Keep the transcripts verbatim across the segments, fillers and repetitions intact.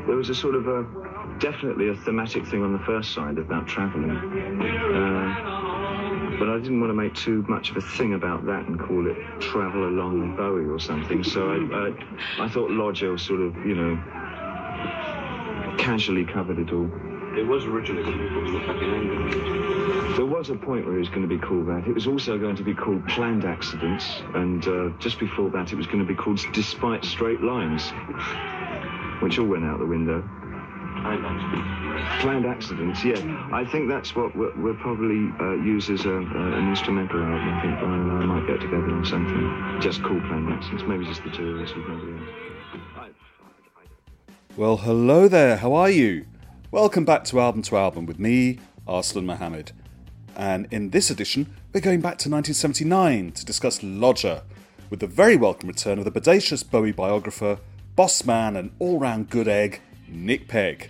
there was a sort of a, definitely a thematic thing on the first side about travelling. Uh, but I didn't want to make too much of a thing about that and call it Travel Along Bowie or something. So I, I, I thought Lodger sort of, you know, casually covered it all. It was originally going to be called Look Back in Anger. There was a point where it was going to be called that. It was also going to be called Planned Accidents, and uh, just before that it was going to be called Despite Straight Lines, which all went out the window. Planned Accidents. Planned Accidents, yeah. I think that's what we'll, we'll probably uh, use as a, uh, an instrumental album. I think Brian and I might get together on something just called Planned Accidents, maybe just the two of us. Well, hello there, how are you? Welcome back to Album to Album with me, Arslan Mohammed. And in this edition, we're going back to nineteen seventy-nine to discuss Lodger, with the very welcome return of the bodacious Bowie biographer, boss man and all-round good egg, Nick Pegg.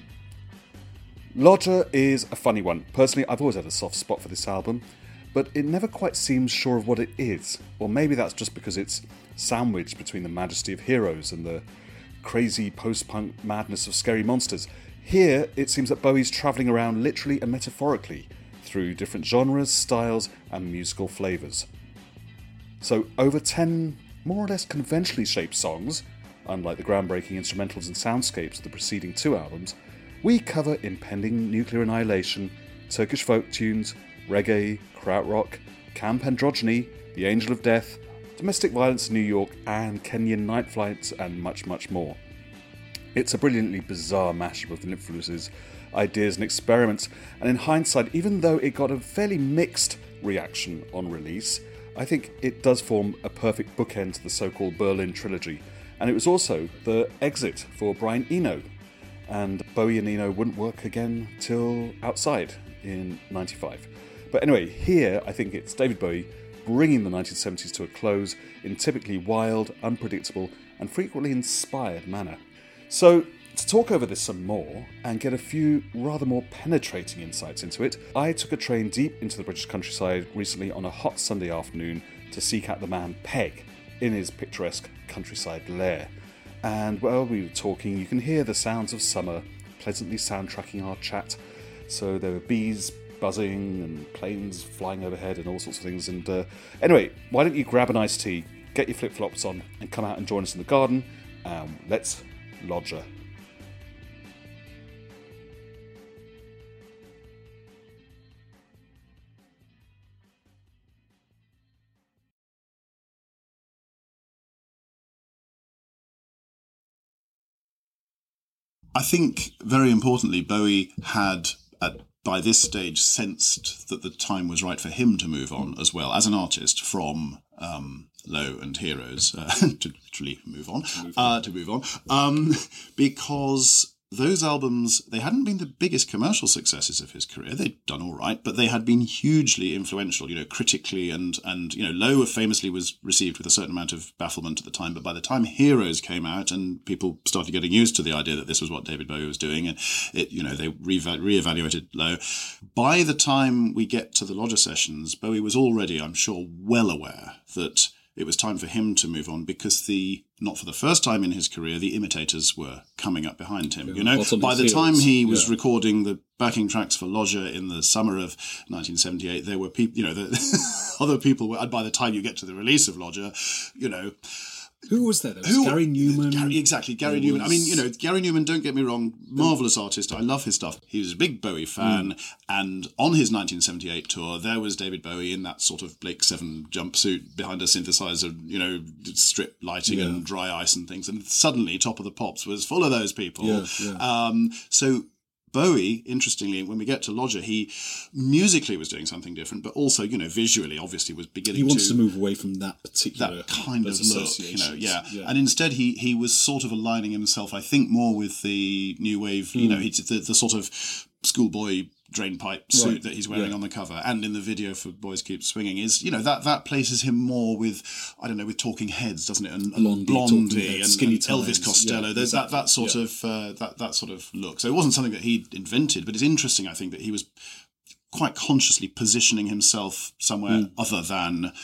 Lodger is a funny one. Personally, I've always had a soft spot for this album, but it never quite seems sure of what it is. Or maybe that's just because it's sandwiched between the majesty of Heroes and the crazy post-punk madness of Scary Monsters. Here, it seems that Bowie's travelling around literally and metaphorically through different genres, styles and musical flavours. So over ten more or less conventionally shaped songs, unlike the groundbreaking instrumentals and soundscapes of the preceding two albums, we cover impending nuclear annihilation, Turkish folk tunes, reggae, krautrock, camp androgyny, the angel of death, domestic violence in New York and Kenyan night flights and much much more. It's a brilliantly bizarre mashup of influences, ideas and experiments, and in hindsight, even though it got a fairly mixed reaction on release, I think it does form a perfect bookend to the so-called Berlin trilogy, and it was also the exit for Brian Eno, and Bowie and Eno wouldn't work again till Outside in ninety-five. But anyway, here I think it's David Bowie bringing the nineteen seventies to a close in typically wild, unpredictable and frequently inspired manner. So, to talk over this some more and get a few rather more penetrating insights into it, I took a train deep into the British countryside recently on a hot Sunday afternoon to seek out the man Pegg in his picturesque countryside lair. And while we were talking, you can hear the sounds of summer pleasantly soundtracking our chat. So there were bees buzzing and planes flying overhead and all sorts of things. And uh, anyway, why don't you grab an iced tea, get your flip-flops on and come out and join us in the garden. Um, let's Lodger. I think, very importantly, Bowie had, at, by this stage, sensed that the time was right for him to move on as well, as an artist, from um, Low and Heroes, uh, to literally move on, to move on, uh, to move on um, because those albums, they hadn't been the biggest commercial successes of his career. They'd done all right, but they had been hugely influential, you know, critically, and, and you know, Low famously was received with a certain amount of bafflement at the time, but by the time Heroes came out and people started getting used to the idea that this was what David Bowie was doing, and it, you know, they re- re-evaluated Low. By the time we get to the Lodger sessions, Bowie was already, I'm sure, well aware that it was time for him to move on, because the not for the first time in his career, the imitators were coming up behind him. Yeah, you know, by the time he was yeah. recording the backing tracks for Lodger in the summer of nineteen seventy-eight, there were people, you know, the other people were, and by the time you get to the release of Lodger, you know, who was there? There was Who, Gary Newman. Gary, exactly, Gary Newman. Was... I mean, you know, Gary Newman, don't get me wrong, marvellous artist. I love his stuff. He was a big Bowie fan. Mm. And on his nineteen seventy-eight tour, there was David Bowie in that sort of Blake Seven jumpsuit behind a synthesizer, you know, strip lighting yeah. and dry ice and things. And suddenly Top of the Pops was full of those people. Yeah, yeah. Um, so... Bowie, interestingly, when we get to Lodger, he musically was doing something different, but also, you know, visually, obviously, was beginning to... He wants to, to move away from that particular... That kind of look, you know, yeah. yeah. And instead, he he was sort of aligning himself, I think, more with the new wave, mm. you know, he, the, the sort of schoolboy drainpipe suit right. that he's wearing yeah. on the cover, and in the video for Boys Keep Swinging, is, you know, that that places him more with, I don't know, with Talking Heads, doesn't it? And, and Blondie, Blondie and, Skinny and Elvis Costello. Yeah, There's exactly. that that sort yeah. of uh, that that sort of look. So it wasn't something that he invented, but it's interesting, I think, that he was quite consciously positioning himself somewhere mm. other than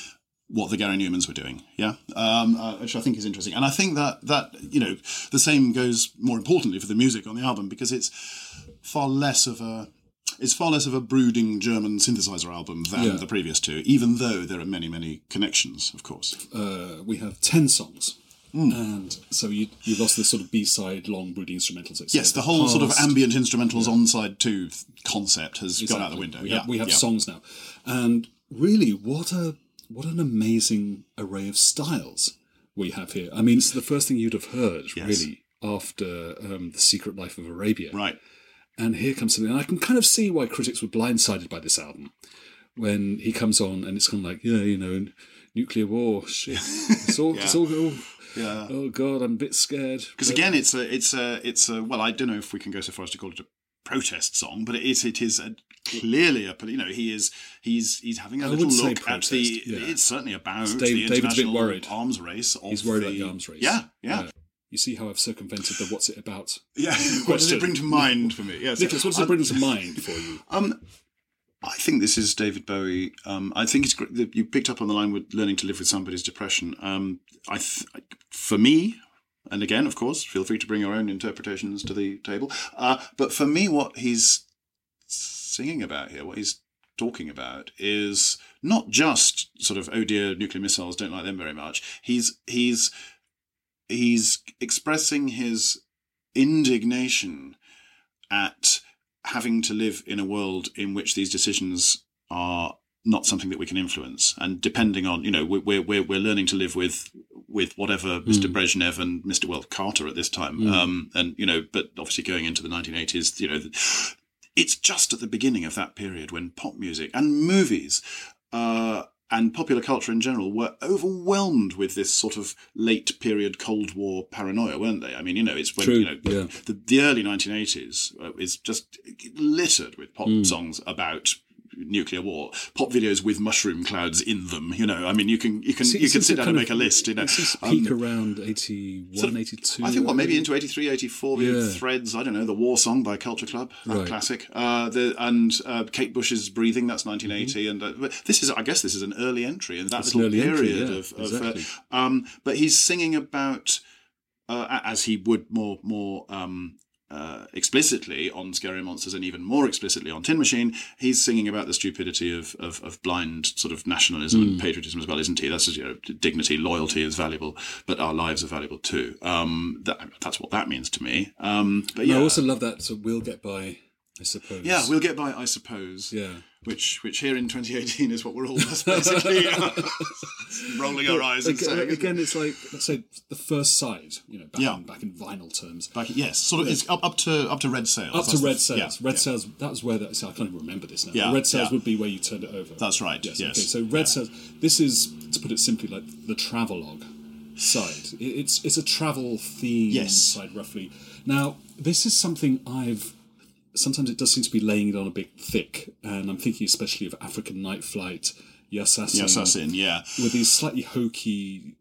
what the Gary Newmans were doing, yeah, um, uh, which I think is interesting. And I think that, that, you know, the same goes more importantly for the music on the album, because it's far less of a, it's far less of a brooding German synthesizer album than Yeah. the previous two, even though there are many, many connections, of course. Uh, we have ten songs. And so you you lost this sort of B-side, long, brooding instrumentals. It's Yes, sort the whole sort of past. ambient instrumentals on side two th- concept has gone out the Exactly. window. We yeah, have, we have yeah. songs now. And really, what a what an amazing array of styles we have here. I mean, it's the first thing you'd have heard, Yes. really, after um, The Secret Life of Arabia. Right. And here comes something, and I can kind of see why critics were blindsided by this album. When he comes on, and it's kind of like, yeah, you know, nuclear war, shit. It's all, Yeah. it's all, all Yeah. oh God, I'm a bit scared. Because But- again, it's a, it's a, it's a. Well, I don't know if we can go so far as to call it a protest song, but it is, it is a, clearly a. You know, he is, he's, he's having a I little wouldn't say look at the. protest, yeah. It's certainly about Dave- the David's a bit international worried. arms race. Of He's worried the, about the arms race. Yeah, yeah, Yeah. You see how I've circumvented the what's it about? yeah. What does it Question. bring to mind for me? Yes, Nicholas, what does Um, it bring to mind for you? Um, I think this is David Bowie. Um, I think it's great that you picked up on the line with learning to live with somebody's depression. Um, I, th- for me, and again, of course, feel free to bring your own interpretations to the table. Uh, but for me, what he's singing about here, what he's talking about, is not just sort of, oh dear, nuclear missiles, don't like them very much. He's he's he's expressing his indignation at having to live in a world in which these decisions are not something that we can influence, and depending on, you know, we're we're we're learning to live with with whatever Mister Brezhnev and Mister Well Carter at this time, Mm. um, and you know, but obviously going into the nineteen eighties, you know, it's just at the beginning of that period when pop music and movies. Uh, and popular culture in general were overwhelmed with this sort of late period Cold War paranoia, weren't they? I mean, you know, it's when, True, you know, yeah. the, the early nineteen eighties uh, is just littered with pop Mm. songs about nuclear war, pop videos with mushroom clouds in them. You know, I mean, you can you can See, you it can seems sit to down kind and of- make a list. You know, It seems to Um, peak around eighty-one, sort of- eighty-two. I think what maybe into eighty-three, eighty-four with Yeah. Threads. I don't know, the War Song by Culture Club, that Right. classic. Uh, the and uh, Kate Bush's Breathing, that's nineteen eighty, and uh, but this is, I guess, this is an early entry in that Mm-hmm. It's an little early entry, period yeah, of. of exactly. uh, um, but he's singing about, uh, as he would more more. Um, Uh, explicitly on Scary Monsters and even more explicitly on Tin Machine, he's singing about the stupidity of of, of blind sort of nationalism Mm. and patriotism as well, isn't he? That's, you know, dignity, loyalty is valuable, but our lives are valuable too. Um, that, that's what that means to me. Um, but And yeah, I also love that, so we'll get by, I suppose. yeah, we'll get by, I suppose. Yeah. Which, which here in twenty eighteen is what we're all just basically uh, rolling our eyes and Again, saying. isn't it? again, it's like, let's say, the first side, you know, back, Yeah. in, back in vinyl terms. Back, yes, sort of. It's up, up to up to Red Sails. Up to That's the- Red Sails. yeah, Red yeah. Sails, that was where that, see, I can't even remember this now. Yeah, Red Sails yeah. would be where you turned it over. That's right, Yes. yes, Okay, so Red yeah. Sails, this is, to put it simply, like the travelogue side. It, it's, it's a travel theme Yes. side, roughly. Now, this is something I've, sometimes it does seem to be laying it on a bit thick, and I'm thinking especially of African Night Flight, Yassassin, Yassassin, yeah. with these slightly hokey,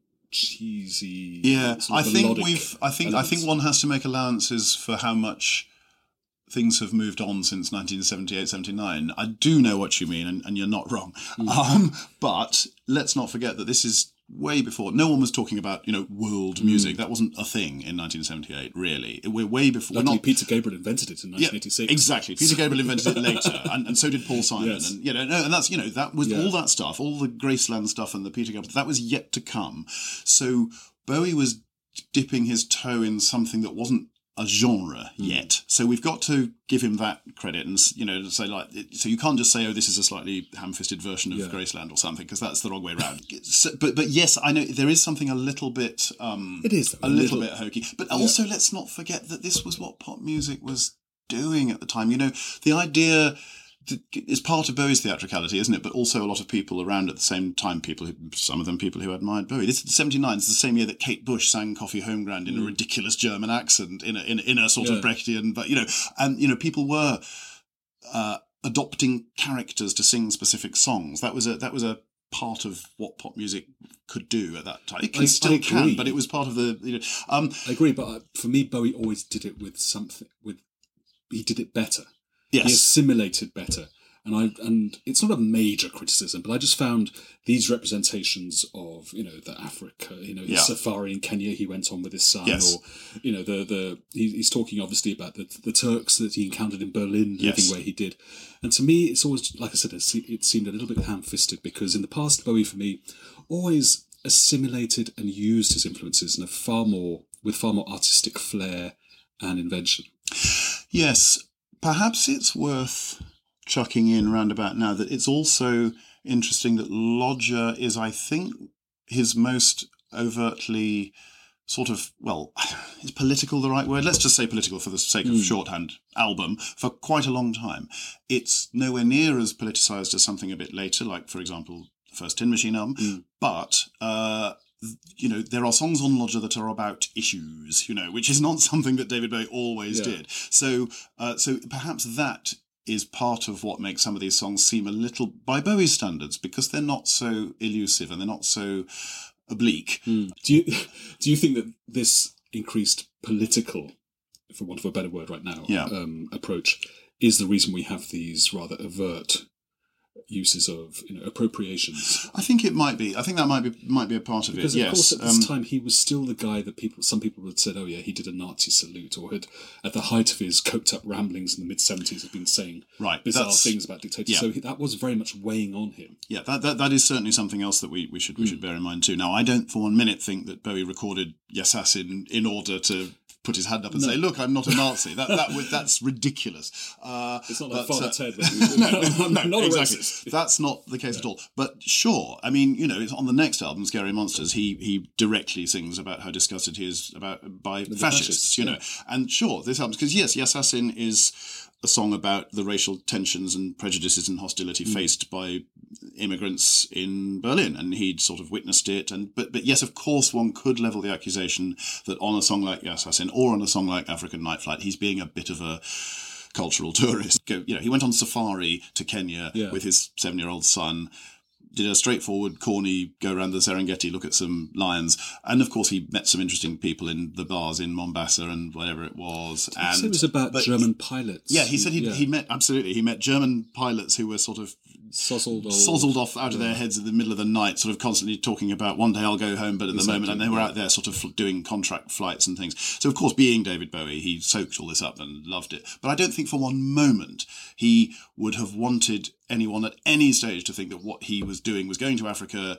cheesy. Yeah, sort I of think melodic we've. I think. I think elements. one has to make allowances for how much things have moved on since nineteen seventy-eight, seventy-nine. I do know what you mean, and, and you're not wrong. Mm. Um, but let's not forget that this is way before. No one was talking about, you know, world music. That wasn't a thing in nineteen seventy-eight. Really, we're way before. We're Luckily, not. Peter Gabriel invented it in nineteen eighty-six. Exactly. Peter Gabriel invented it later, and, and so did Paul Simon. Yes. And you know, no, and that's, you know, that was Yeah. all that stuff, all the Graceland stuff and the Peter Gabriel, that was yet to come. So Bowie was dipping his toe in something that wasn't a genre Hmm. yet. So we've got to give him that credit, and, you know, to say like, so you can't just say, oh, this is a slightly ham-fisted version of Yeah. Graceland or something, because that's the wrong way around. So, but but yes, I know there is something a little bit. Um, It is, though, a a little, little- bit hokey, but also let's not forget that this was what pop music was doing at the time. You know, the idea that is part of Bowie's theatricality, isn't it? But also a lot of people around at the same time, people who, some of them people who admired Bowie. This is seventy-nine. It's the same year that Kate Bush sang Coffee Homeground in a ridiculous German accent, in a, in, a- in a sort Yeah. of Brechtian, but, you know, and, you know, people were uh, adopting characters to sing specific songs. That was a, that was a part of what pop music could do at that time. It can I- still I can, agree. but it was part of the, you know, um, I agree, but uh, for me, Bowie always did it with something. With he did it better. He yes. assimilated better. And I and it's not a major criticism, but I just found these representations of, you know, the Africa, you know, his Yeah. safari in Kenya he went on with his son, Yes. or, you know, the the he, he's talking obviously about the the Turks that he encountered in Berlin, Yes. living where he did. And to me, it's always, like I said, it se- it seemed a little bit ham-fisted, because in the past, Bowie for me always assimilated and used his influences in a far more with far more artistic flair and invention. Yes, perhaps it's worth chucking in roundabout now that it's also interesting that Lodger is, I think, his most overtly sort of, well, is political the right word? Let's just say political for the sake of Mm. shorthand, album for quite a long time. It's nowhere near as politicised as something a bit later, like, for example, the first Tin Machine album, Mm. but... Uh, you know, there are songs on Lodger that are about issues, you know, which is not something that David Bowie always Yeah. did. So, uh, so perhaps that is part of what makes some of these songs seem a little, by Bowie's standards, because they're not so elusive and they're not so oblique. Mm. Do you do you think that this increased political, for want of a better word right now, Yeah. um, approach is the reason we have these rather overt uses of, you know, appropriations? I think it might be. I think that might be might be a part of Because it. of Yes. course, at this Um, time, he was still the guy that people, some people had said, "Oh yeah, he did a Nazi salute," or had, at the height of his coked-up ramblings in the mid seventies, had been saying Right, bizarre that's- things about dictators. yeah. So he, that was very much weighing on him. Yeah, that, that that is certainly something else that we, we should we Mm. should bear in mind too. Now, I don't for one minute think that Bowie recorded Yes in in order to put his hand up and No. say, "Look, I'm not a Nazi." That that would that's ridiculous. Uh, It's not like but, Father uh, Ted. When he was, no, I'm no, not a exactly. racist. That's not the case at all. But sure, I mean, you know, it's on the next album, Scary Monsters, he he directly sings about how disgusted he is about by the fascists, fascists, you know. yeah. And sure, this album, because yes, Yes Assassin is a song about the racial tensions and prejudices and hostility Mm. faced by immigrants in Berlin, and he'd sort of witnessed it. And but but yes, of course, one could level the accusation that on a song like Yes Assassin or on a song like African Night Flight, he's being a bit of a cultural tourist. Go, you know, he went on safari to Kenya Yeah. with his seven-year-old son, did a straightforward, corny go around the Serengeti, look at some lions, and of course he met some interesting people in the bars in Mombasa and whatever it was. He And said it was about but German pilots. yeah, he said he Yeah. he met absolutely he met German pilots who were sort of Sozzled old- sozzled off out of their heads in the middle of the night, sort of constantly talking about one day I'll go home, but at the Exactly, moment, and they were yeah. out there sort of fl- doing contract flights and things. So of course, being David Bowie, he soaked all this up and loved it. But I don't think for one moment he would have wanted anyone at any stage to think that what he was doing was going to Africa,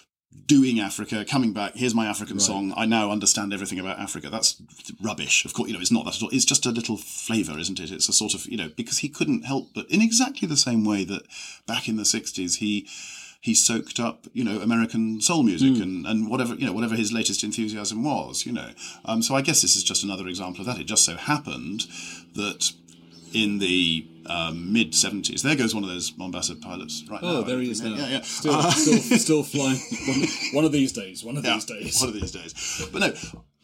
doing Africa, coming back, here's my African Right. song, I now understand everything about Africa. That's rubbish. Of course, you know, it's not that at all. It's just a little flavour, isn't it? It's a sort of, you know, because he couldn't help but, in exactly the same way that back in the sixties, he he soaked up, you know, American soul music Mm. and, and whatever, you know, whatever his latest enthusiasm was, you know. Um, so I guess this is just another example of that. It just so happened that in the um, mid seventies, there goes one of those Mombasa pilots right now. Oh, there he is now. Yeah, yeah. Still, Uh, still, still flying. One, one of these days. One of yeah, these days. one of these days. But no,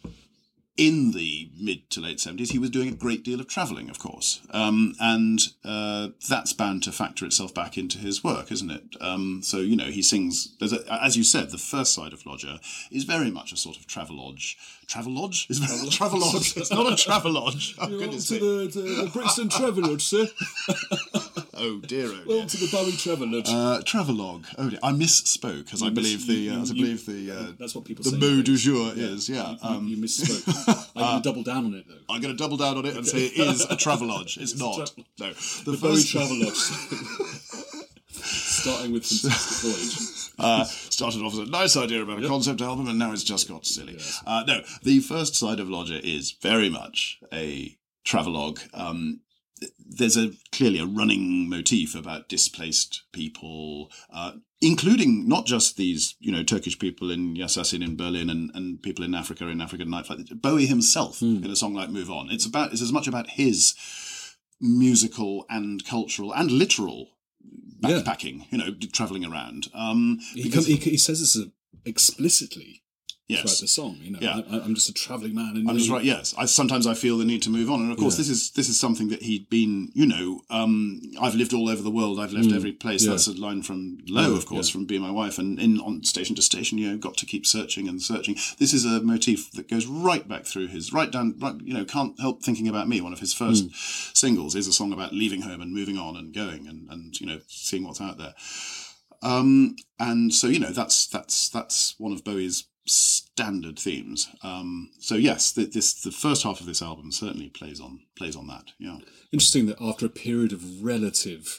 in the mid to late seventies, he was doing a great deal of travelling, of course. Um, and uh, that's bound to factor itself back into his work, isn't it? Um, so, you know, he sings, there's a, as you said, the first side of Lodger is very much a sort of travelogue. Travelogue? Is very, travelogue. It's not a travelogue. Oh, You're on goodness to me. the, to the Brixton Travelodge, sir. Oh, dear, oh, Well, dear. to the Bowie Travelodge. Uh, travelogue. Oh dear, I misspoke, as I miss- believe the uh, you- as I you- believe the uh, That's what people the say. mot du nowadays. jour is. Yeah, You, um, you misspoke. I'm going to double down on it, though. I'm going to double down on it and say it is a travelogue. It's a not. tra- No, The, Bowie Travelodge. Starting with Fantastic Voyage. uh, started off as a nice idea about a Yep. concept album, and now it's just got silly. Yes. Uh, no, the first side of Lodger is very much a travelogue. Um, there's a clearly a running motif about displaced people, uh, including not just these, you know, Turkish people in Yasasin in Berlin and, and people in Africa in African Night Flight. Bowie himself Mm. in a song like "Move On." It's about it's as much about his musical and cultural and literal Yeah. backpacking, you know, traveling around. Um, He, because- come, he, he says this uh, explicitly Yes. throughout the song. You know, Yeah. I, I'm just a travelling man. And I'm just right. Yes, I sometimes I feel the need to move on, and of course, Yeah. this is this is something that he'd been. You know, um, I've lived all over the world. I've left Mm, every place. yeah. That's a line from Low, Yeah, of course, yeah. from Be My Wife, and in on station to station, you know, got to keep searching and searching. This is a motif that goes right back through his right down. Right, you know, Can't Help Thinking About Me. One of his first Mm. singles is a song about leaving home and moving on and going and and you know seeing what's out there. Um, and so you know that's that's that's one of Bowie's standard themes. Um, so yes, the, this the first half of this album certainly plays on plays on that. Yeah, Interesting that after a period of relative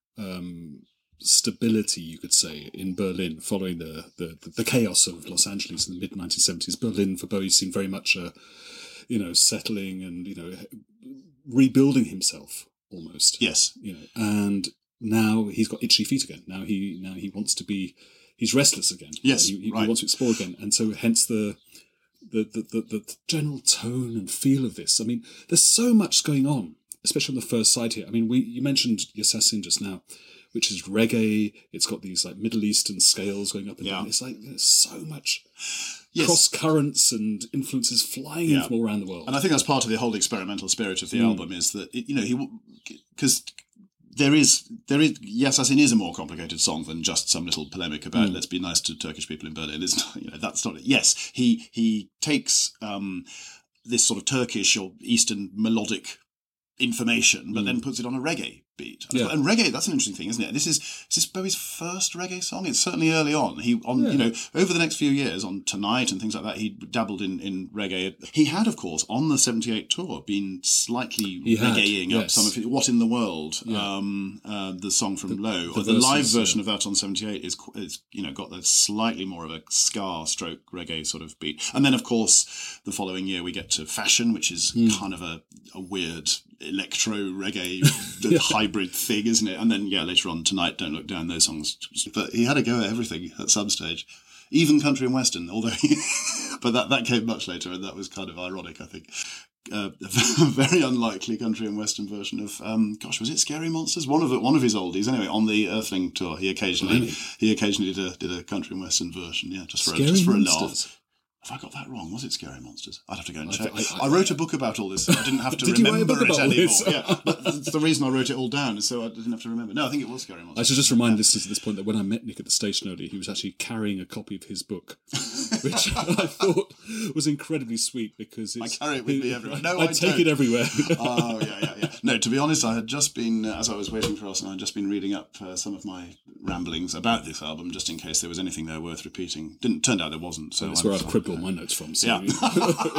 um, stability, you could say, in Berlin, following the, the, the chaos of Los Angeles in the mid nineteen seventies, Berlin for Bowie seemed very much, uh, you know, settling and, you know, rebuilding himself almost. yes, You know, and now he's got itchy feet again. Now he now he wants to be, he's restless again. Yes, he, he right. wants to explore again, and so hence the the, the the the general tone and feel of this. I mean, there's so much going on, especially on the first side here. I mean, we you mentioned Yassassin just now, which is reggae. It's got these like Middle Eastern scales going up and Yeah. down. It's like there's so much yes. cross currents and influences flying Yeah. in from all around the world. And I think that's part of the whole experimental spirit of the Mm. album is that it, you know he because there is there is Yassassin is a more complicated song than just some little polemic about Mm. let's be nice to Turkish people in Berlin. It's not, you know that's not it. Yes, he he takes um, this sort of Turkish or Eastern melodic information, but Mm. then puts it on a reggae beat. Yeah. And reggae, that's an interesting thing, isn't it? This is is this Bowie's first reggae song? It's certainly early on. He on Yeah. you know over the next few years on Tonight and things like that, he dabbled in, in reggae. He had, of course, on the seventy-eight tour, been slightly He had, reggaeing up yes. some of it. What in the World? Yeah. Um, uh, the song from Low, the or the live verses, version yeah. of that on seventy-eight is qu- is you know got the slightly more of a ska stroke reggae sort of beat. And then, of course, the following year we get to Fashion, which is Hmm. kind of a, a weird electro reggae hybrid thing, isn't it? And then, yeah, later on, Tonight, Don't Look Down, those songs. But he had to go at everything at some stage, even country and western, although, he, but that, that came much later, and that was kind of ironic, I think. Uh, a very unlikely country and western version of, um, gosh, was it Scary Monsters? One of the, one of his oldies. Anyway, on the Earthling tour, he occasionally Blimey. he occasionally did a did a country and western version. Yeah, just for a, Scary just for a Monsters. laugh. Have I got that wrong? Was it Scary Monsters? I'd have to go and I check. th- I- I, I- wrote a book about all this. So I didn't have to Did you write a remember book it about all anymore. this? Yeah, but that's the reason I wrote it all down, is so I didn't have to remember. No, I think it was Scary Monsters. I should just remind listeners at this point that when I met Nick at the station earlier, he was actually carrying a copy of his book, which I thought was incredibly sweet because it's, I carry it with me everywhere. No, I, I take don't. it everywhere. Oh, yeah, yeah, yeah. No, to be honest, I had just been, uh, as I was waiting for us, and I had just been reading up uh, some of my ramblings about this album, just in case there was anything there worth repeating. Didn't turned out there wasn't. So That's I'm- where I've cribbed all my notes from. So, Yeah.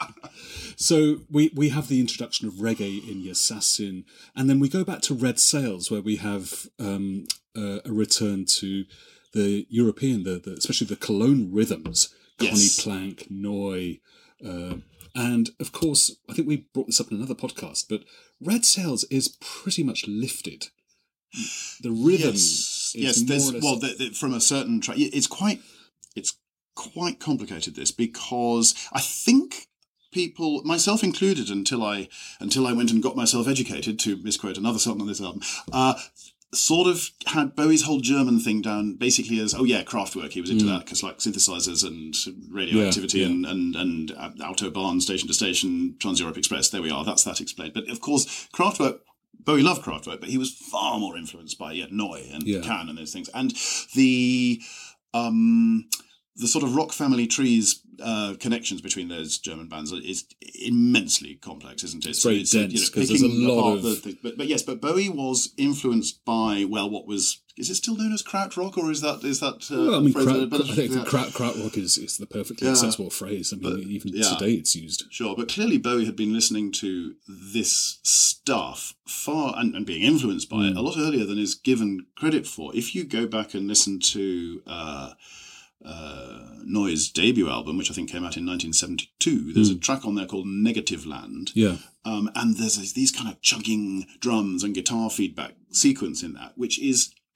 so we we have the introduction of reggae in Yassassin, and then we go back to Red Sails, where we have um, uh, a return to the European, the, the especially the Cologne rhythms, Yes. Connie Plank, Noy, uh, and of course, I think we brought this up in another podcast, but Red Sails is pretty much lifted. The rhythm Yes, is yes. more There's or less- well, the, the, from a certain track, it's quite, it's quite complicated. This because I think people, myself included, until I until I went and got myself educated, to misquote another song on this album, uh, sort of had Bowie's whole German thing down basically as, oh yeah, Kraftwerk. He was into that because like synthesizers and radioactivity Yeah, yeah. and and and uh, Autobahn, station to station, Trans Europe Express. There we are. That's that explained. But of course, Kraftwerk. Bowie loved Kraftwerk, but he was far more influenced by yeah, Neu and Yeah. Can and those things. And the um, the sort of rock family trees uh, connections between those German bands is immensely complex, isn't it? It's very uh, dense, 'cause there's a picking lot apart of- the thing- but, but yes, but Bowie was influenced by well, what was is it still known as krautrock, or is that is that? Uh, Well, I mean, phrase- kraut, but- I think yeah. kraut, krautrock is, is the perfectly Yeah. accessible phrase. I mean, But, even yeah. today it's used. Sure, but clearly Bowie had been listening to this stuff far and, and being influenced by it a lot earlier than is given credit for. If you go back and listen to uh, uh, Neu's debut album, which I think came out in nineteen seventy-two, there's a track on there called Negative Land. Yeah. Um, and there's these- these kind of chugging drums and guitar feedback sequence in that, which is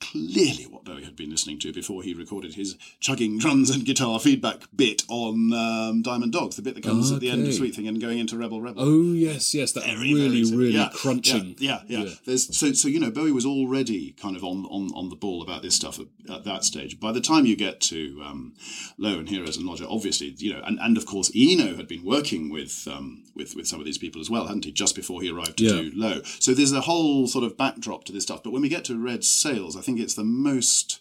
clearly what Bowie had been listening to before he recorded his chugging drums and guitar feedback bit on um, Diamond Dogs, the bit that comes Oh, at the end of okay. Sweet Thing and going into Rebel Rebel. Oh yes, yes, that Very, really, very- really yeah, crunching. Yeah, yeah, yeah. Yeah. There's so so you know Bowie was already kind of on on, on the ball about this stuff at, at that stage. By the time you get to um, Low and Heroes and Lodger, obviously you know, and, and of course Eno had been working with um, with with some of these people as well, hadn't he? Just before he arrived to Yeah. do Low. So there's a whole sort of backdrop to this stuff. But when we get to Red Sails, I think it's the most,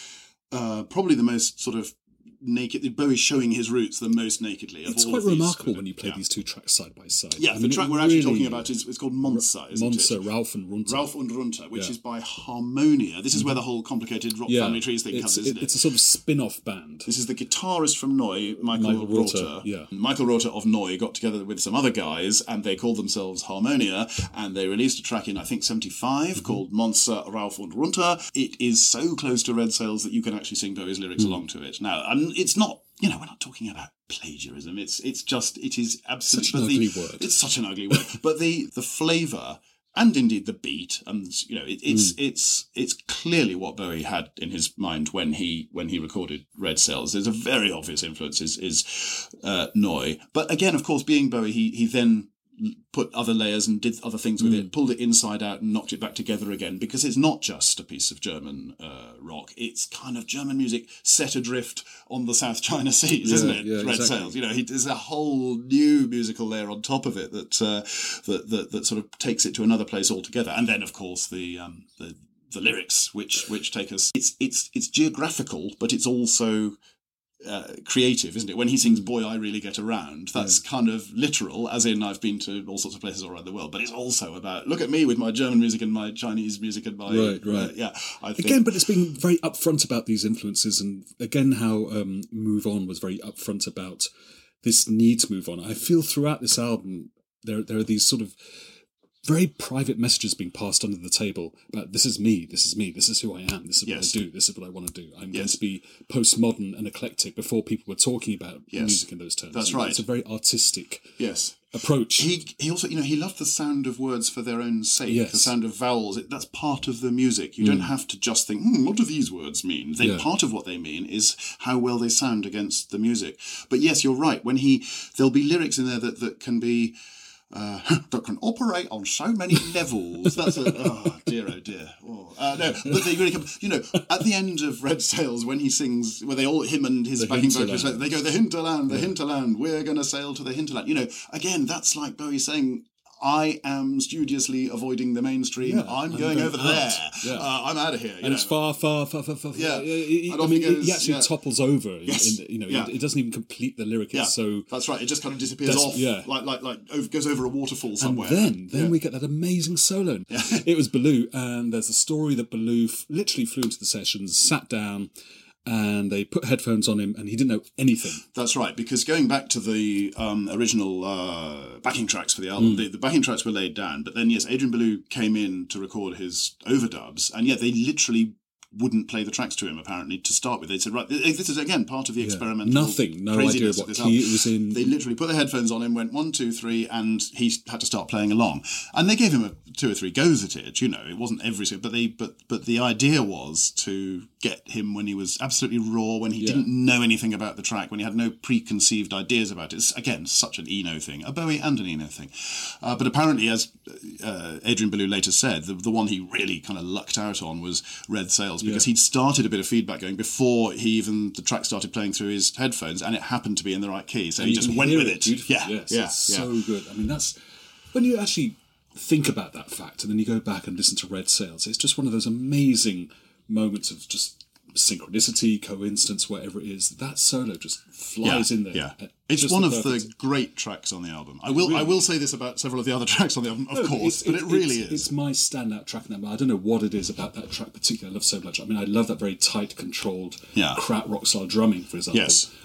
uh, probably the most sort of naked. Bowie's showing his roots the most nakedly. Of It's all quite of these, remarkable when you play yeah. these two tracks side by side. Yeah, I the mean, track it we're actually really- talking about is it's called Monza, isn't Monster, it? Ralph and Runter. Ralph und Runter, which Yeah. is by Harmonia. This is where the whole complicated Rock yeah, Family Trees thing it's, comes, it- isn't it? it's a sort of spin-off band. This is the guitarist from Neu, Michael, Michael Rother, Rother. yeah. Michael Rother of Neu got together with some other guys and they called themselves Harmonia and they released a track in, I think, seventy-five Mm-hmm. called Monza, Ralph und Runter. It is so close to Red Sails that you can actually sing Bowie's lyrics Mm. along to it. Now, and it's not, you know, we're not talking about plagiarism. It's it's just, it is absolutely... Such an but the- ugly word. It's such an ugly word. But the, the flavour... And indeed the beat, and you know, it, it's Mm. it's it's clearly what Bowie had in his mind when he when he recorded Red Sails. There's a very obvious influence is is uh, Neu, but again, of course, being Bowie, he he then put other layers and did other things with Mm. it, pulled it inside out and knocked it back together again, because it's not just a piece of German uh, rock, it's kind of German music set adrift on the South China Seas, Yeah, isn't it? yeah, Red exactly. Sails, you know, he, there's a whole new musical layer on top of it that, uh, that, that, that sort of takes it to another place altogether. And then, of course, the, um, the, the lyrics, which, which take us, it's, it's, it's geographical, but it's also, Uh, creative, isn't it? When he sings "Boy, I Really Get Around," that's kind of literal, as in I've been to all sorts of places all around the world. But it's also about look at me with my German music and my Chinese music and my Right, right. Uh, yeah. I think Again, but it's being very upfront about these influences, and again, how um, Move On was very upfront about this need to move on. I feel throughout this album there there are these sort of very private messages being passed under the table about this is me, this is me, this is who I am, this is Yes. what I do, this is what I want to do. I'm going Yes. to be postmodern and eclectic before people were talking about Yes. music in those terms. That's And right. It's a very artistic yes. approach. He he also you know he loved the sound of words for their own sake. Yes. The sound of vowels. It, that's part of the music. You don't have to just think, hmm, what do these words mean? They, Yeah. Part of what they mean is how well they sound against the music. But yes, you're right. When he there'll be lyrics in there that that can be. Uh, that can operate on so many levels. That's a oh dear, oh dear. Oh. Uh, no, but they really come. You know, at the end of Red Sails, when he sings, where they all him and his The backing hinterland. vocalist, they go the hinterland, the hinterland. We're going to sail to the hinterland. You know, again, that's like Bowie saying. I am studiously avoiding the mainstream. Yeah, I'm I'm going going over out. there. Yeah. Uh, I'm out of here. you and it's know. far, far, far, far, far. Yeah. far. He- And I off mean, he he goes, actually yeah. topples over. in- Yes. in, you know, Yeah. it, it doesn't even complete the lyric. Yeah, It's so. that's right. It just kind of disappears That's- off, yeah. like like like over, goes over a waterfall somewhere. And then, then Yeah. we get that amazing solo. It was Baloo, and there's a story that Baloo f- literally flew into the sessions, sat down, and they put headphones on him, and he didn't know anything. That's right, because going back to the um, original uh, backing tracks for the album, the, the backing tracks were laid down, but then, yes, Adrian Belew came in to record his overdubs, and yeah, they literally wouldn't play the tracks to him, apparently, to start with. They said, right, this is, again, part of the experimental Nothing, no idea craziness what of this key album. it was in. They literally put their headphones on him, went one, two, three, and he had to start playing along. And they gave him a, two or three goes at it, you know, it wasn't every single, but they, but, but the idea was to get him when he was absolutely raw, when he Yeah. didn't know anything about the track, when he had no preconceived ideas about it. It's, again, such an Eno thing, a Bowie and an Eno thing. Uh, but apparently, as uh, Adrian Belew later said, the, the one he really kind of lucked out on was Red Sails, because Yeah. he'd started a bit of feedback going before he even, the track started playing through his headphones, and it happened to be in the right key, so And he you just can went hear with it. beautifully. Yeah, yes, yeah, it's yeah. so good. I mean, that's when you actually think about that fact, and then you go back and listen to Red Sails. It's just one of those amazing moments of just synchronicity, coincidence, whatever it is. That solo just flies in there. Yeah, at it's just one the of perfect- the great tracks on the album. I will, I Really? will say this about several of the other tracks on the album, of No, course, it's- but it it's- really it's, is. It's my standout track now. I don't know what it is about that track particularly I love so much. I mean, I love that very tight, controlled, Yeah. crap rock style drumming, for example. Yes.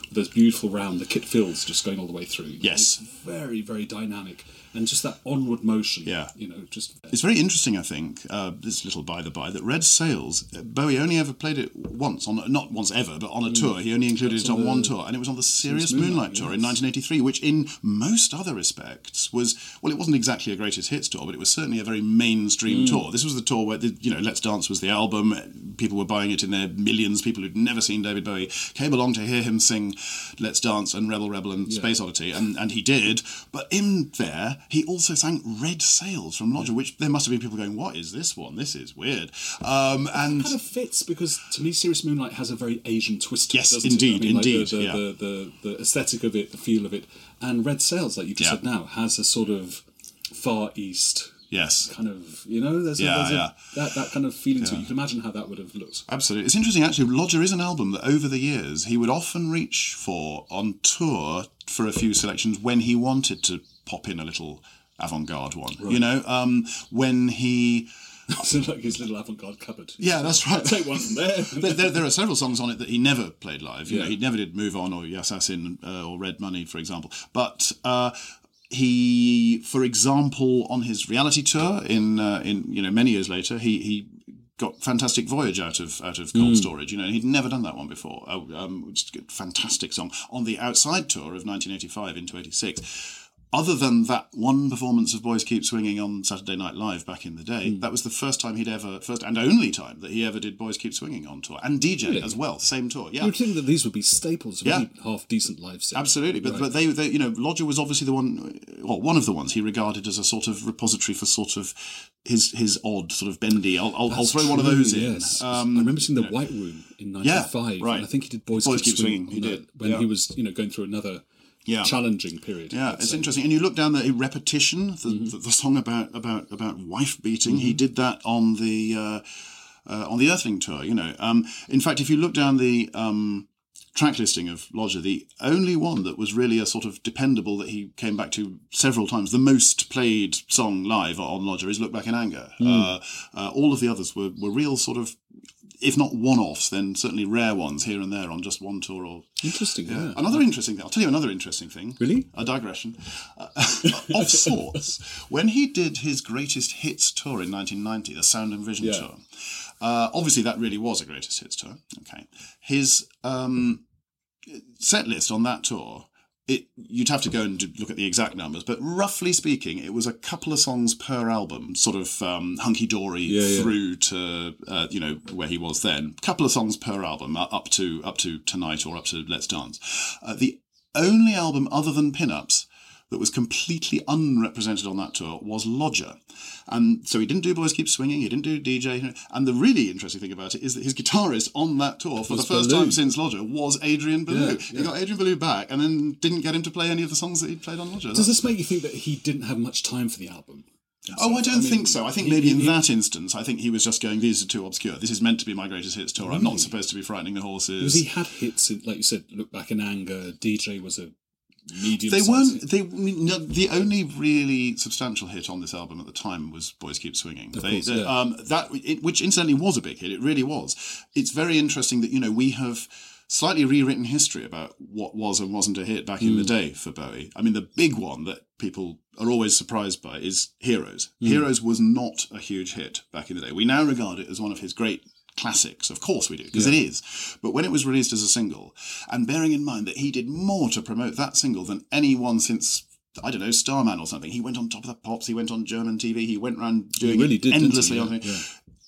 those beautiful round, the kit fills just going all the way through. You know, Yes. it's very, very dynamic. And just that onward motion. Yeah. You know, just... It's very interesting, I think, uh, this little by-the-by, that Red Sails, Bowie only ever played it once, on not once ever, but on a tour. He only included That's it on on one the tour, and it was on the Serious Moonlight, Moonlight, tour in yes. nineteen eighty-three, which in most other respects was, well, it wasn't exactly a greatest hits tour, but it was certainly a very mainstream tour. This was the tour where, the, you know, Let's Dance was the album, people were buying it in their millions, people who'd never seen David Bowie came along to hear him sing Let's Dance and Rebel Rebel and Yeah. Space Oddity, and, and he did, but in there, he also sang Red Sails from Lodger, which there must have been people going, what is this one? This is weird. Um, and It kind of fits because to me, Serious Moonlight has a very Asian twist. to it, Yes, doesn't indeed, it? I mean, indeed, Like the, the, yeah. the, the, the aesthetic of it, the feel of it, and Red Sails, like you just Yeah. said now, has a sort of Far East yes, kind of, you know, there's, Yeah, a, there's yeah. a, that that kind of feeling to it. Yeah. You can imagine how that would have looked. absolutely. It's interesting, actually. Lodger is an album that over the years he would often reach for on tour for a few selections when he wanted to pop in a little avant-garde one. You know, um, when he... So like his little avant-garde cupboard. Yeah, that's right. Take one from there. there, there, there are several songs on it that he never played live. You Yeah. know, he never did Move On or Assassin uh, or Red Money, for example. But uh, he, for example, on his reality tour in uh, in you know many years later, he he got Fantastic Voyage out of out of Cold Storage. You know, and he'd never done that one before. Oh, um, just a fantastic song on the Outside tour of nineteen eighty-five into eighty-six. Other than that one performance of Boys Keep Swinging on Saturday Night Live back in the day, that was the first time he'd ever, first and only time that he ever did Boys Keep Swinging on tour. And D J Really? as well, same tour, yeah. You'd think that these would be staples of Yeah. any half-decent live set. Absolutely, but Right. but they, they you know Lodger was obviously the one, well, one of the ones he regarded as a sort of repository for sort of his his odd sort of bendy. I'll I'll, I'll That's throw one of true, those in. yes. Um, I remember seeing the White Room in ninety-five. right. And I think he did Boys, Boys Keep Keep Swinging. Swinging, he on did, that, When yeah. he was, you know, going through another Yeah. challenging period. Yeah, I'd it's say. interesting. And you look down the Repetition, the, Mm-hmm. the, the song about about about wife beating. He did that on the uh, uh, on the Earthling tour. You know, um, in fact, if you look down the um, track listing of Lodger, the only one that was really a sort of dependable that he came back to several times, the most played song live on Lodger is "Look Back in Anger." Mm. Uh, uh, all of the others were were real sort of, if not one-offs, then certainly rare ones here and there on just one tour or. Interesting, yeah. Another interesting thing. I'll tell you another interesting thing. Really? A digression. Uh, of sorts. When he did his greatest hits tour in nineteen ninety, the Sound and Vision Yeah. tour, uh, obviously that really was a greatest hits tour. Okay. His um, set list on that tour, it you'd have to go and do- look at the exact numbers, but roughly speaking, it was a couple of songs per album, sort of um, hunky-dory Yeah, yeah. through to uh, you know where he was then. Couple of songs per album, uh, up to up to Tonight or up to Let's Dance. Uh, the only album other than Pin-Ups that was completely unrepresented on that tour was Lodger. And so he didn't do Boys Keep Swinging, he didn't do D J. And the really interesting thing about it is that his guitarist on that tour for Was the first Ballou. time since Lodger was Adrian Ballou. Yeah, He yeah. got Adrian Ballou back and then didn't get him to play any of the songs that he'd played on Lodger. Does this make you think that he didn't have much time for the album? Oh, I don't mean, think so. I think he- maybe in he- that instance, I think he was just going, these are too obscure. This is meant to be my greatest hits tour. I'm not Really? supposed to be frightening the horses. Because he had hits, in, like you said, Look Back in Anger, D J was a medium They size weren't. hit. They I mean, no, the only really substantial hit on this album at the time was "Boys Keep Swinging." Of They, course, they- yeah. um, that it, which incidentally was a big hit. It really was. It's very interesting that you know we have slightly rewritten history about what was and wasn't a hit back in the day for Bowie. I mean, the big one that people are always surprised by is "Heroes." "Heroes" was not a huge hit back in the day. We now regard it as one of his great classics. Of course we do, because Yeah. it is. But when it was released as a single, and bearing in mind that he did more to promote that single than anyone since, I don't know, Starman or something. He went on Top of the Pops, he went on German T V, he went around doing really it did, didn't he? endlessly. Yeah, on yeah.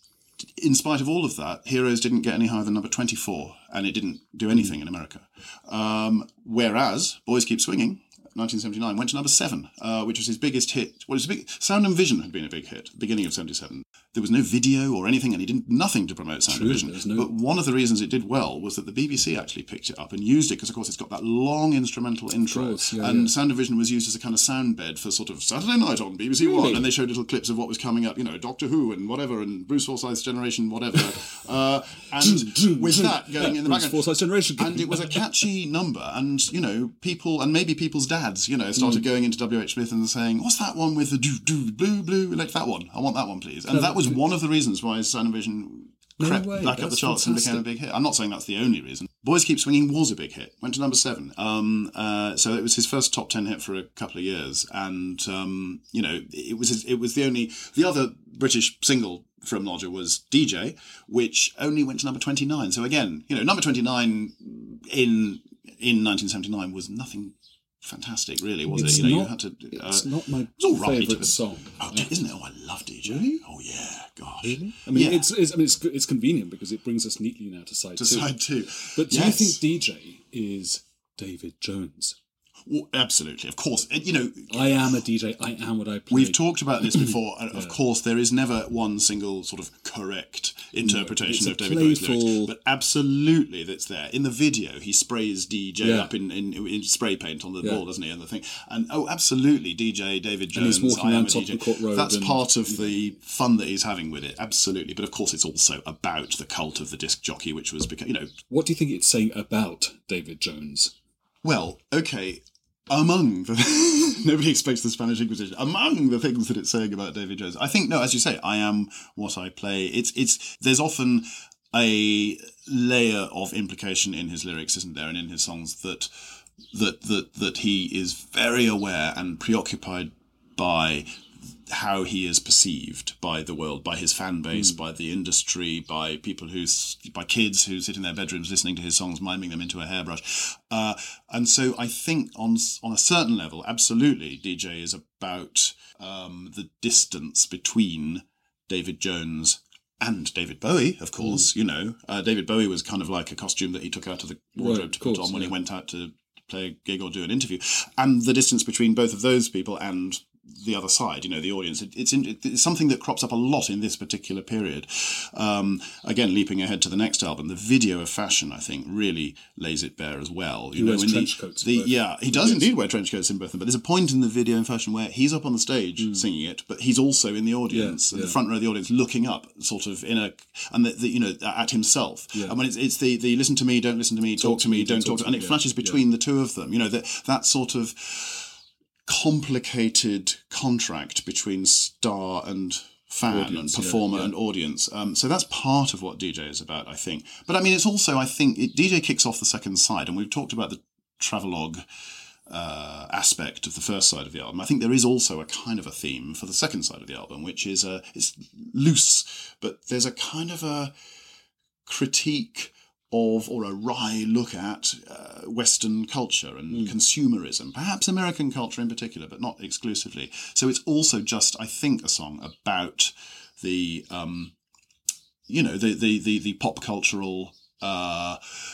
In spite of all of that, Heroes didn't get any higher than number twenty-four, and it didn't do anything in America. Um, whereas Boys Keep Swinging, nineteen seventy-nine, went to number seven, uh, which was his biggest hit. Well, it was a big, Sound and Vision had been a big hit, beginning of seventy-seven. There was no video or anything, and he did nothing to promote Sound True, and Vision. there was no- But one of the reasons it did well was that the B B C actually picked it up and used it, because of course it's got that long instrumental intro. course, yeah, and yeah. Sound and Vision was used as a kind of sound bed for sort of Saturday night on B B C One, Really? and they showed little clips of what was coming up, you know, Doctor Who and whatever, and Bruce Forsyth's Generation, whatever. uh, and with that going in the Bruce background. Forsyth's Generation. And it was a catchy number, and you know, people and maybe people's dads, you know, started going into W H Smith and saying, "What's that one with the do do blue blue? Like that one? I want that one, please." And that was one of the reasons why Sound and Vision No crept way, back up the that's charts and became a fantastic. big hit. I'm not saying that's the only reason. Boys Keep Swinging was a big hit, went to number seven. Um, uh, so it was his first top ten hit for a couple of years, and um, you know, it was his, it was the only the other British single from Lodger was D J, which only went to number twenty-nine. So again, you know, number twenty-nine in in nineteen seventy-nine was nothing fantastic, really, was It's it? You know, not, you had to. Uh, it's not my it's all right, favourite but- song. Oh, isn't it? Oh, I love D J. Really? Oh, yeah. Gosh. Really? I mean, Yeah. it's, it's I mean, it's it's convenient because it brings us neatly now to side To two. side two. But do Yes. you think D J is David Jones? Well, absolutely, of course. Uh, You know, I am a D J. I am what I play. we've talked about this before. and Of course, there is never one single sort of correct interpretation it's of a David Bowie's playful- lyrics, but absolutely that's there. In the video, he sprays D J Yeah. up in, in, in spray paint on the Yeah. wall, doesn't he? And the thing, and oh, absolutely, D J David And he's Jones. walking I am around a top D J. of the Court Road That's and- part of the fun that he's having with it. Absolutely, but of course, it's also about the cult of the disc jockey, which was because you know. What do you think it's saying about David Jones? Well, okay. Among the nobody expects the Spanish Inquisition. Among the things that it's saying about David Jones, I think no, as you say, I am what I play. It's it's there's often a layer of implication in his lyrics, isn't there, and in his songs that that that that he is very aware and preoccupied by how he is perceived by the world, by his fan base, by the industry, by people who, by kids who sit in their bedrooms listening to his songs, miming them into a hairbrush. Uh, and so I think on on a certain level, absolutely, D J is about um, the distance between David Jones and David Bowie, of course. You know, uh, David Bowie was kind of like a costume that he took out of the wardrobe Right, to of put course, on when yeah. he went out to play a gig or do an interview. And the distance between both of those people and the other side, you know, the audience. It, it's, in, it's something that crops up a lot in this particular period. Um, again, leaping ahead to the next album, the video of Fashion, I think, really lays it bare as well. You He know, wears in trench the, coats in the, both. yeah, he does indeed wear trench coats in both of them. But there's a point in the video in Fashion where he's up on the stage singing it, but he's also in the audience, Yeah, in the yeah. front row of the audience, looking up, sort of in a, and the, the, you know, at himself. Yeah. And when it's, it's the, the listen to me, don't listen to me, talk, to me, don't talk to me, and it yeah, flashes yeah. between the two of them. You know, that that sort of complicated contract between star and fan Audience, and yeah, performer yeah. and audience. Um, so that's part of what D J is about, I think. But I mean, it's also, I think, it, D J kicks off the second side, and we've talked about the travelogue uh, aspect of the first side of the album. I think there is also a kind of a theme for the second side of the album, which is a, it's loose, but there's a kind of a critique of, or a wry look at uh, Western culture and consumerism, perhaps American culture in particular, but not exclusively. So it's also just, I think, a song about the, um, you know, the the the, the pop cultural uh,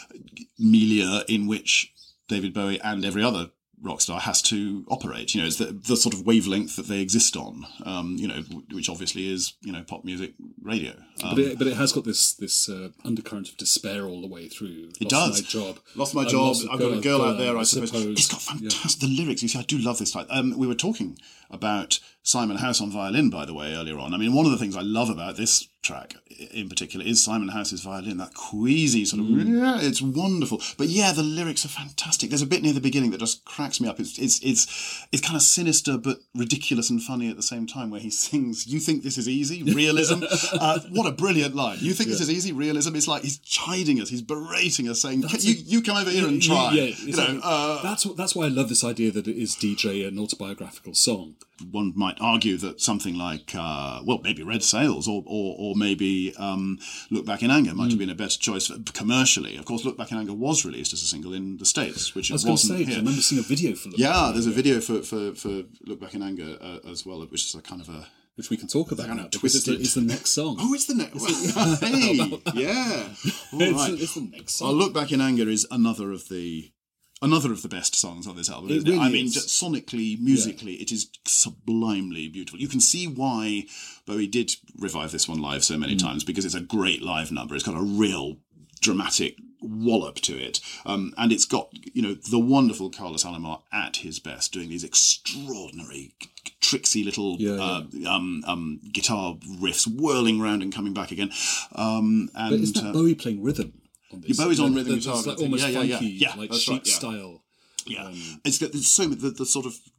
milieu in which David Bowie and every other rock star has to operate. You know, it's the, the sort of wavelength that they exist on, um, you know, which obviously is, you know, pop music radio. Um, But it, but it has got this this uh, undercurrent of despair all the way through. It Lost does. My job. Lost my And job. lost a I've got a girl out there, I, I suppose. suppose. It's got fantastic. The lyrics, you see, I do love this. Like, um, we were talking about Simon House on violin, by the way, earlier on. I mean, one of the things I love about this track in particular is Simon House's violin, that queasy sort of, yeah, it's wonderful. But yeah, the lyrics are fantastic. There's a bit near the beginning that just cracks me up. It's it's it's it's kind of sinister but ridiculous and funny at the same time, where he sings, "You think this is easy? Realism?" uh, what a brilliant line. You think this is easy? Realism? It's like he's chiding us, he's berating us, saying, That's you, a- you come over here and Yeah, try. yeah, you exactly. know, uh, that's what, that's why I love this idea that it is D J an autobiographical song. one might argue that something like, uh, well, maybe Red Sails or or, or maybe um, Look Back in Anger might have been a better choice commercially. Of course, Look Back in Anger was released as a single in the States, which I it was going to wasn't say, 'cause I here. remember seeing a video for Look Yeah, Back in there's a Anger, video for, for, for Look Back in Anger uh, as well, which is a kind of a... which we can talk about kind now of because it's the, twisted- it's the next song. Oh, it's the next... hey, yeah. All it's, right. the, it's the next Well, song. Look Back in Anger is another of the another of the best songs on this album. It Isn't it? I really mean, is. just sonically, musically, it is sublimely beautiful. You can see why Bowie did revive this one live so many Mm. times, because it's a great live number. It's got a real dramatic wallop to it, um, and it's got, you know, the wonderful Carlos Alomar at his best, doing these extraordinary, tricksy little Yeah, uh, um, um, guitar riffs, whirling round and coming back again. Um, and But isn't that uh, Bowie playing rhythm on this? Yeah, Bowie's on The- rhythm the- guitar, It's like I think. almost Yeah, yeah, yeah. funky, Yeah, like that's sheep right, yeah. style. Yeah, Um, it's got there's so the, the sort of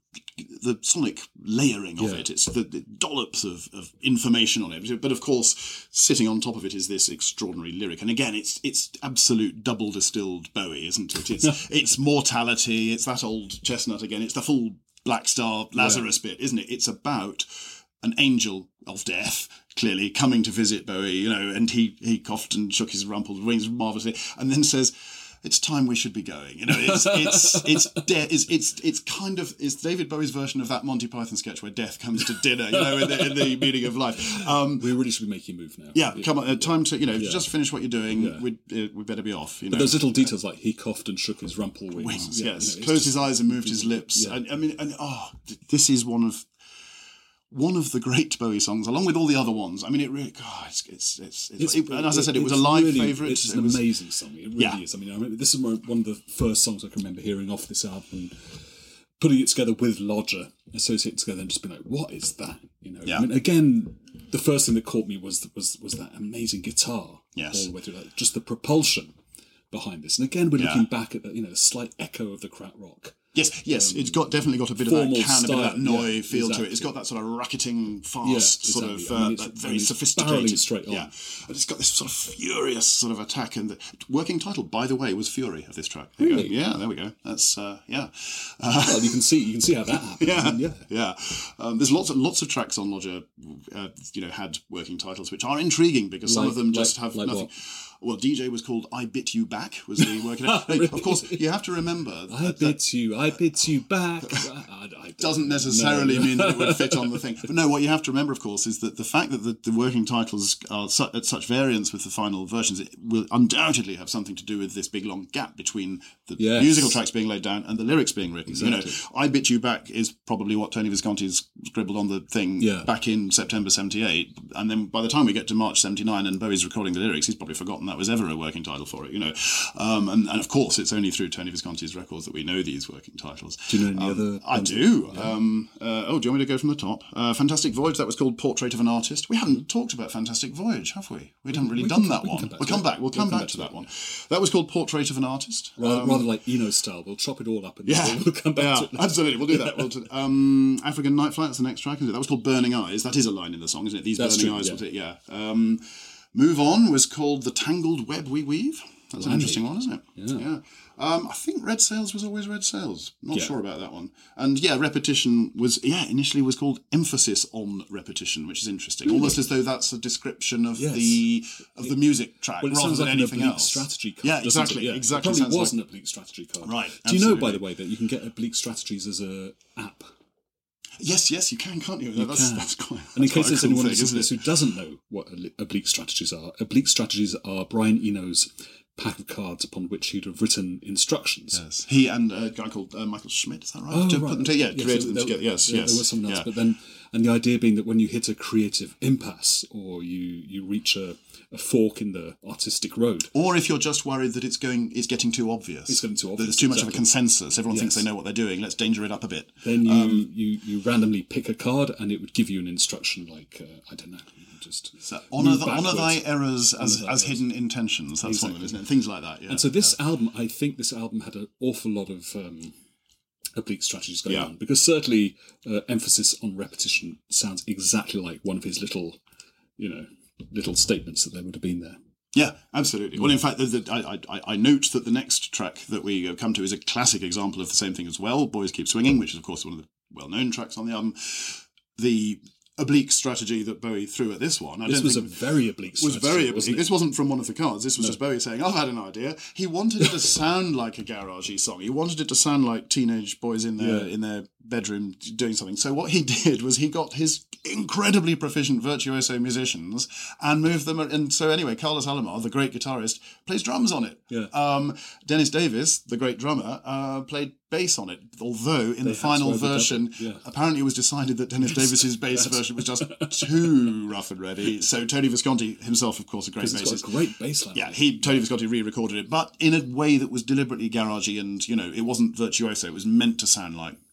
the sonic layering of Yeah. it. It's the, the dollops of, of information on it. But of course, sitting on top of it is this extraordinary lyric. And again, it's it's absolute double distilled Bowie, isn't it? It's it's mortality. It's that old chestnut again. It's the full Black Star Lazarus bit, isn't it? It's about an angel of death, clearly, coming to visit Bowie, you know, and he, he coughed and shook his rumpled wings marvellously, and then says, "It's time we should be going." You know, it's it's it's de- it's, it's it's kind of it's David Bowie's version of that Monty Python sketch where death comes to dinner, you know, in the, in the meaning of life. Um, We really should be making a move now. yeah, come on, uh, time to you know Yeah. just finish what you're doing. Yeah. We uh, we better be off. You But know, those little details like he coughed and shook his rumple wings. wings, Yeah, yes, you know, it's closed just- his eyes and moved his lips. Yeah. And, I mean, and oh, th- this is one of. One of the great Bowie songs, along with all the other ones. I mean, it really, God, it's, it's, it's, it's, it, and as I said, it was a it's live really- favourite. It's It an was- amazing song. It really Yeah. is. I mean, I remember this is one one of the first songs I can remember hearing off this album, and putting it together with Lodger, associate it together, and just being like, "What is that?" You know. Yeah. I mean, again, the first thing that caught me was was was that amazing guitar. Yes. All the way through, like, just the propulsion behind this. And again, we're Yeah. looking back at the, you know, a slight echo of the Krat Rock. Yes, yes, it's got definitely got a bit of that formal can, a bit of that style, Noy yeah, feel to exactly. it. It's got that sort of racketing, fast, Yeah, sort exactly. of I mean, uh, it's- that I very mean, it's sophisticated. barreling straight on. Yeah, and it's got this sort of furious sort of attack. And the working title, by the way, was "Fury" of this track. There you go. Really? Yeah, there we go. That's uh, yeah. Uh, Well, you can see you can see how that happened. Yeah, I mean, yeah. yeah. Um, there's lots of lots of tracks on Lodger, uh, you know, had working titles which are intriguing because some Like- of them just like- have like nothing. what? Well, D J was called "I Bit You Back" was the working. Hey, Of course, you have to remember I that, that bit you, I bit you back. I, I, I don't doesn't know. necessarily No. mean that it would fit on the thing. But no, what you have to remember, of course, is that the fact that the, the working titles are su- at such variance with the final versions, it will undoubtedly have something to do with this big long gap between the Yes. musical tracks being laid down and the lyrics being written. You Exactly. know, "I Bit You Back" is probably what Tony Visconti's scribbled on the thing Yeah. back in September seventy-eight, and then by the time we get to March seventy-nine and Bowie's recording the lyrics, he's probably forgotten that was ever a working title for it. You know, um, and, and of course, it's only through Tony Visconti's records that we know these working titles. Do you know any Um, other? I do. Um, uh, oh, do you want me to go from the top? Uh, Fantastic Voyage, that was called Portrait of an Artist. We haven't talked about Fantastic Voyage, have we? We haven't really We done can- that we can one. come back we'll to come it. back. We'll come back to that one. That was called Portrait of an Artist. Rather, Um, rather like Eno style, we'll chop it all up and yeah, we'll come back yeah, to it. later. absolutely. We'll do that. We'll do, um, African Night Flight, that's the next track, isn't it? That was called Burning Eyes. That is a line in the song, isn't it? These That's burning true, eyes. yeah. Was it? Yeah. Um, Move On was called The Tangled Web We Weave. That's an Blimey. interesting one, isn't it? Yeah. yeah. Um, I think Red Sails was always Red Sails. Not Yeah. sure about that one. And yeah, Repetition was, yeah, initially was called Emphasis on Repetition, which is interesting. Almost as though that's a description of Yes. the of the music track Well, it rather sounds than like an anything oblique else. strategy card. Yeah, doesn't exactly. It? Yeah. Exactly. It sounds probably was like- an oblique strategy card. Right, Do you know, absolutely. by the way, that you can get oblique strategies as a app? Yes, yes, you can, can't you? You that's, can. that's quite. And in that's case quite a there's cool anyone thing, listening to isn't this it? who doesn't know what obli- oblique strategies are, oblique strategies are Brian Eno's pack of cards upon which he'd have written instructions. Yes. He and a guy called uh, Michael Schmidt, is that right? Oh, to right. put them to, yeah, Yes, created so them there- together. Yes, there- yes. There was someone else, yeah. but then, and the idea being that when you hit a creative impasse or you you reach a, a fork in the artistic road, Or if you're just worried that it's going, it's getting too obvious. It's getting too That obvious, There's too much of a exactly. consensus. Everyone thinks Yes. they know what they're doing. Let's danger it up a bit. then you, Um, you you randomly pick a card and it would give you an instruction like uh, I don't know, just So honour, move the, honour thy backwards. errors as, Honour thy as errors. hidden intentions. That's one of them, Exactly. isn't it? Things like that. Yeah. And so this album, I think this album had an awful lot of um, oblique strategies going Yeah. on because certainly uh, emphasis on repetition sounds exactly like one of his little, you know, little statements that there would have been there. Yeah, absolutely. Well, in fact, the, the, I, I, I note that the next track that we come to is a classic example of the same thing as well, Boys Keep Swinging, which is, of course, one of the well-known tracks on the album. The oblique strategy that Bowie threw at this one, I This don't was a think very oblique was strategy. very oblique. wasn't it? This wasn't from one of the cards. This was just Bowie saying, I've had an idea. He wanted it to sound like a garagey song. He wanted it to sound like teenage boys in their Yeah. in their bedroom doing something. So what he did was he got his incredibly proficient virtuoso musicians and moved them. And so anyway, Carlos Alomar, the great guitarist, plays drums on it. Yeah. Um, Dennis Davis, the great drummer, uh, played bass on it. Although in the They had to final overdub it, version, yeah. apparently it was decided that Dennis Davis's bass version was just too rough and ready. So Tony Visconti himself, of course, a great Because it's bassist. got a great bass line. Yeah, he Tony Visconti re-recorded it, but in a way that was deliberately garagey, and you know, it wasn't virtuoso. It was meant to sound like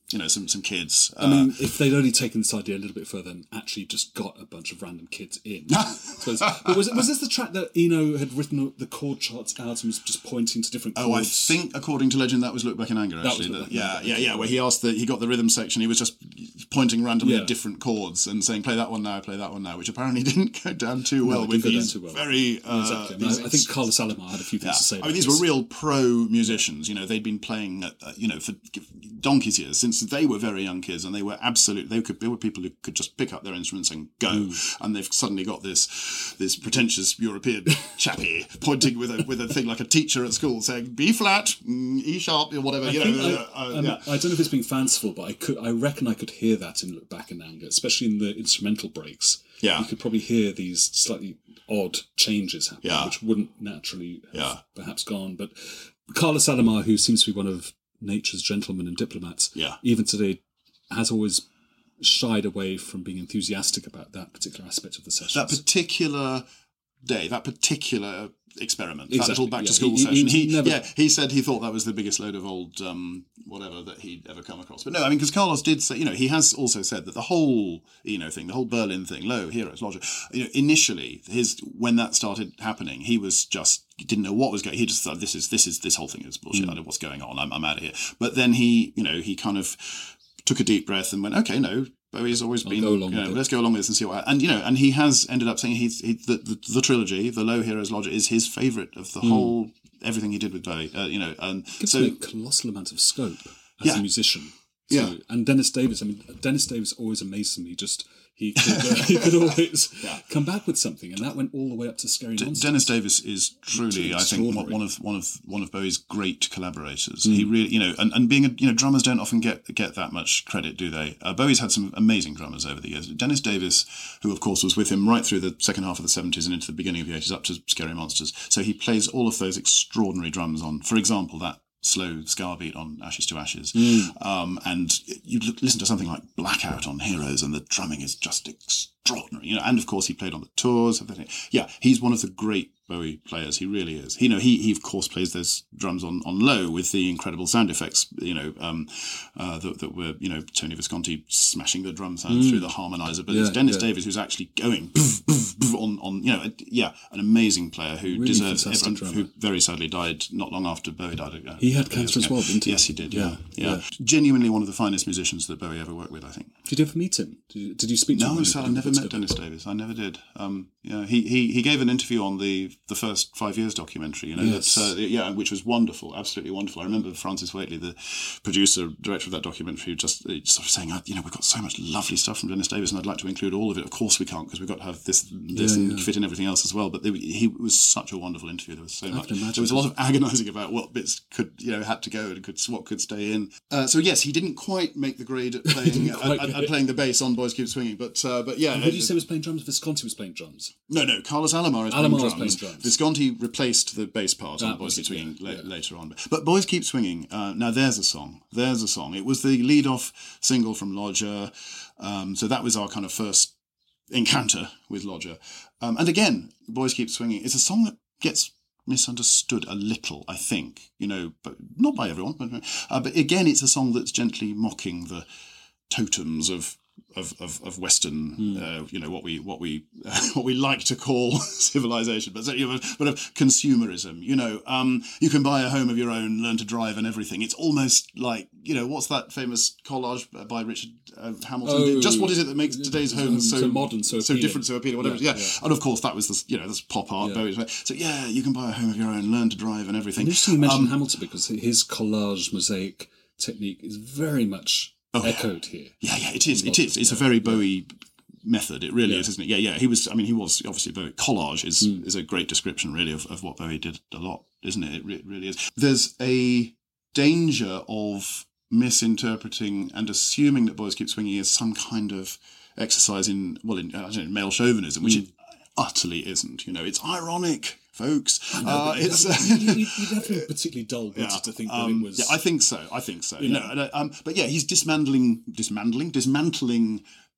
you know, some some kids. I mean, if they'd only taken this idea a little bit further and actually just got a bunch of random kids in. But was, was this the track that Eno had written the chord charts out and was just pointing to different chords? Oh, I think, according to legend, that was Look Back in Anger, actually. That was Look Back in yeah, Anger. yeah, yeah, where he asked, the, he got the rhythm section, he was just pointing randomly Yeah. at different chords and saying, play that one now, play that one now, which apparently didn't go down too well it with didn't go down these too well. very... Uh, Exactly. I, mean, these I, I think Carlos Alomar had a few things Yeah. to say I about mean, these this. were real pro musicians. You know, they'd been playing, uh, you know, for donkey's years since they were very young kids, and they were absolute. They could. They were people who could just pick up their instruments and go. Mm. And they've suddenly got this, this pretentious European chappie pointing with a with a thing like a teacher at school saying B flat, mm, E sharp, or whatever. I, you think know, I, uh, uh, um, yeah. I don't know if it's being fanciful, but I could. I reckon I could hear that in Look Back in Anger, especially in the instrumental breaks. Yeah. You could probably hear these slightly odd changes happening, Yeah. which wouldn't naturally have Yeah. perhaps gone. But Carlos Alomar, who seems to be one of nature's gentlemen and diplomats, Yeah. even today, has always shied away from being enthusiastic about that particular aspect of the sessions. That particular day, that particular experiment, that Exactly, little back to yeah. school He- he- session. he He, never- yeah, he said he thought that was the biggest load of old um, whatever that he'd ever come across. But no, I mean, because Carlos did say, you know, he has also said that the whole, you know, thing, the whole Berlin thing, Low, Heroes, Lodger, you know, initially, his when that started happening, he was just he didn't know what was going. He just thought this is this is this whole thing is bullshit. Mm. I know what's going on. I'm, I'm out of here. But then he, you know, he kind of took a deep breath and went, okay, no. Bowie's always I'll been, go along you know, with it. let's go along with this and see what. And you know, and he has ended up saying he's he, the, the the trilogy, the Low Heroes Lodger, is his favourite of the Mm. whole everything he did with Bowie. Uh, you know, and gives so him a colossal amount of scope as Yeah. a musician. So, Yeah. And Dennis Davis, I mean, Dennis Davis always amazed me. Just he could, uh, he could always Yeah. come back with something, and that went all the way up to Scary D- Monsters. Dennis Davis is truly, I think, one Extraordinary. one of one of one of Bowie's great collaborators. Mm. He really, you know, and, and being a, you know, drummers don't often get get that much credit, do they? Uh, Bowie's had some amazing drummers over the years. Dennis Davis, who of course was with him right through the second half of the seventies and into the beginning of the eighties, up to Scary Monsters. So he plays all of those extraordinary drums on, for example, that slow scar beat on Ashes to Ashes. Mm. Um, and you l- listen to something like Blackout on Heroes, and the drumming is just extraordinary. You know, and of course he played on the tours. Everything. Yeah, he's one of the great Bowie players. He really is. You know, he he of course plays those drums on, on Low with the incredible sound effects. You know, um, uh, that, that were you know Tony Visconti smashing the drum sound Mm. through the harmonizer. But Yeah, it's Dennis yeah. Davis who's actually going poof, poof, poof on on you know a- yeah an amazing player who Really deserves fantastic everyone, drummer. who very sadly died not long after Bowie died. Uh, He had years cancer as ago. well, didn't he? Yes, he did. Yeah, Yeah, yeah. yeah. Genuinely one of the finest musicians that Bowie ever worked with, I think. Did you ever meet him? Did you, did you speak to him? No, when sir, you- I never what's met good? Dennis Davis. I never did. Um, yeah, he, he he gave an interview on the the first five years documentary. You know, Yes. that, uh, yeah, which was wonderful, absolutely wonderful. I remember Francis Waitley, the producer director of that documentary, just uh, sort of saying, "I- you know, we've got so much lovely stuff from Dennis Davis, and I'd like to include all of it. Of course, we can't because we've got to have this this Yeah, and yeah. fit in everything else as well." But they, he was such a wonderful interview. There was so I much. can imagine. There was a lot of agonising about what bits could you know had to go and could what could stay in. Uh, so yes, he didn't quite make the grade at playing Didn't at, quite at, get at it. playing the bass on Boys Keep Swinging, but uh, but yeah. Who did you it- say was playing drums? Visconti was playing drums. no, no. Carlos Alomar is Alomar playing was drums. playing drums. Visconti replaced the bass part on That Boys was Keep it, Swinging yeah, la- yeah. later on. But Boys Keep Swinging. Uh, now there's a song. There's a song. It was the lead-off single from Lodger. Um, so that was our kind of first encounter with Lodger. Um, and again, Boys Keep Swinging. It's a song that gets misunderstood a little, I think. You know, but not by everyone. But, uh, but again, it's a song that's gently mocking the totems of. Of, of, of Western, Hmm. uh, you know what we what we what we like to call civilization, but so, you know, but of consumerism. You know, um, you can buy a home of your own, learn to drive, and everything. It's almost like you know what's that famous collage by Richard uh, Hamilton? Oh, Just what is it that makes today's homes so, so modern, so so appealing. different, so appealing? Whatever. Yeah, Yeah, yeah. and of course that was the you know this pop art. Yeah. Bowie's way. So yeah, you can buy a home of your own, learn to drive, and everything. Interesting you mentioned Um, Hamilton because his collage mosaic technique is very much Oh, yeah. echoed here. Yeah, yeah, it is. It Lots is. of- It's a yeah, very yeah. Bowie method. It really Yeah. is, isn't it? Yeah, yeah. He was. I mean, he was obviously Bowie. Collage is Mm. is a great description, really, of, of what Bowie did a lot, isn't it? It re- really is. There's a danger of misinterpreting and assuming that Boys Keep Swinging is some kind of exercise in well, in I don't know, male chauvinism, which Mm. it utterly isn't. You know, it's ironic, folks. I know, Uh, but you'd it's. have- you- you- you'd have to be particularly dull-witted Yeah, to think um, that it was. yeah, I think so. I think so. You You know, know. and, uh, um, but yeah, he's dismantling, dismantling, dismantling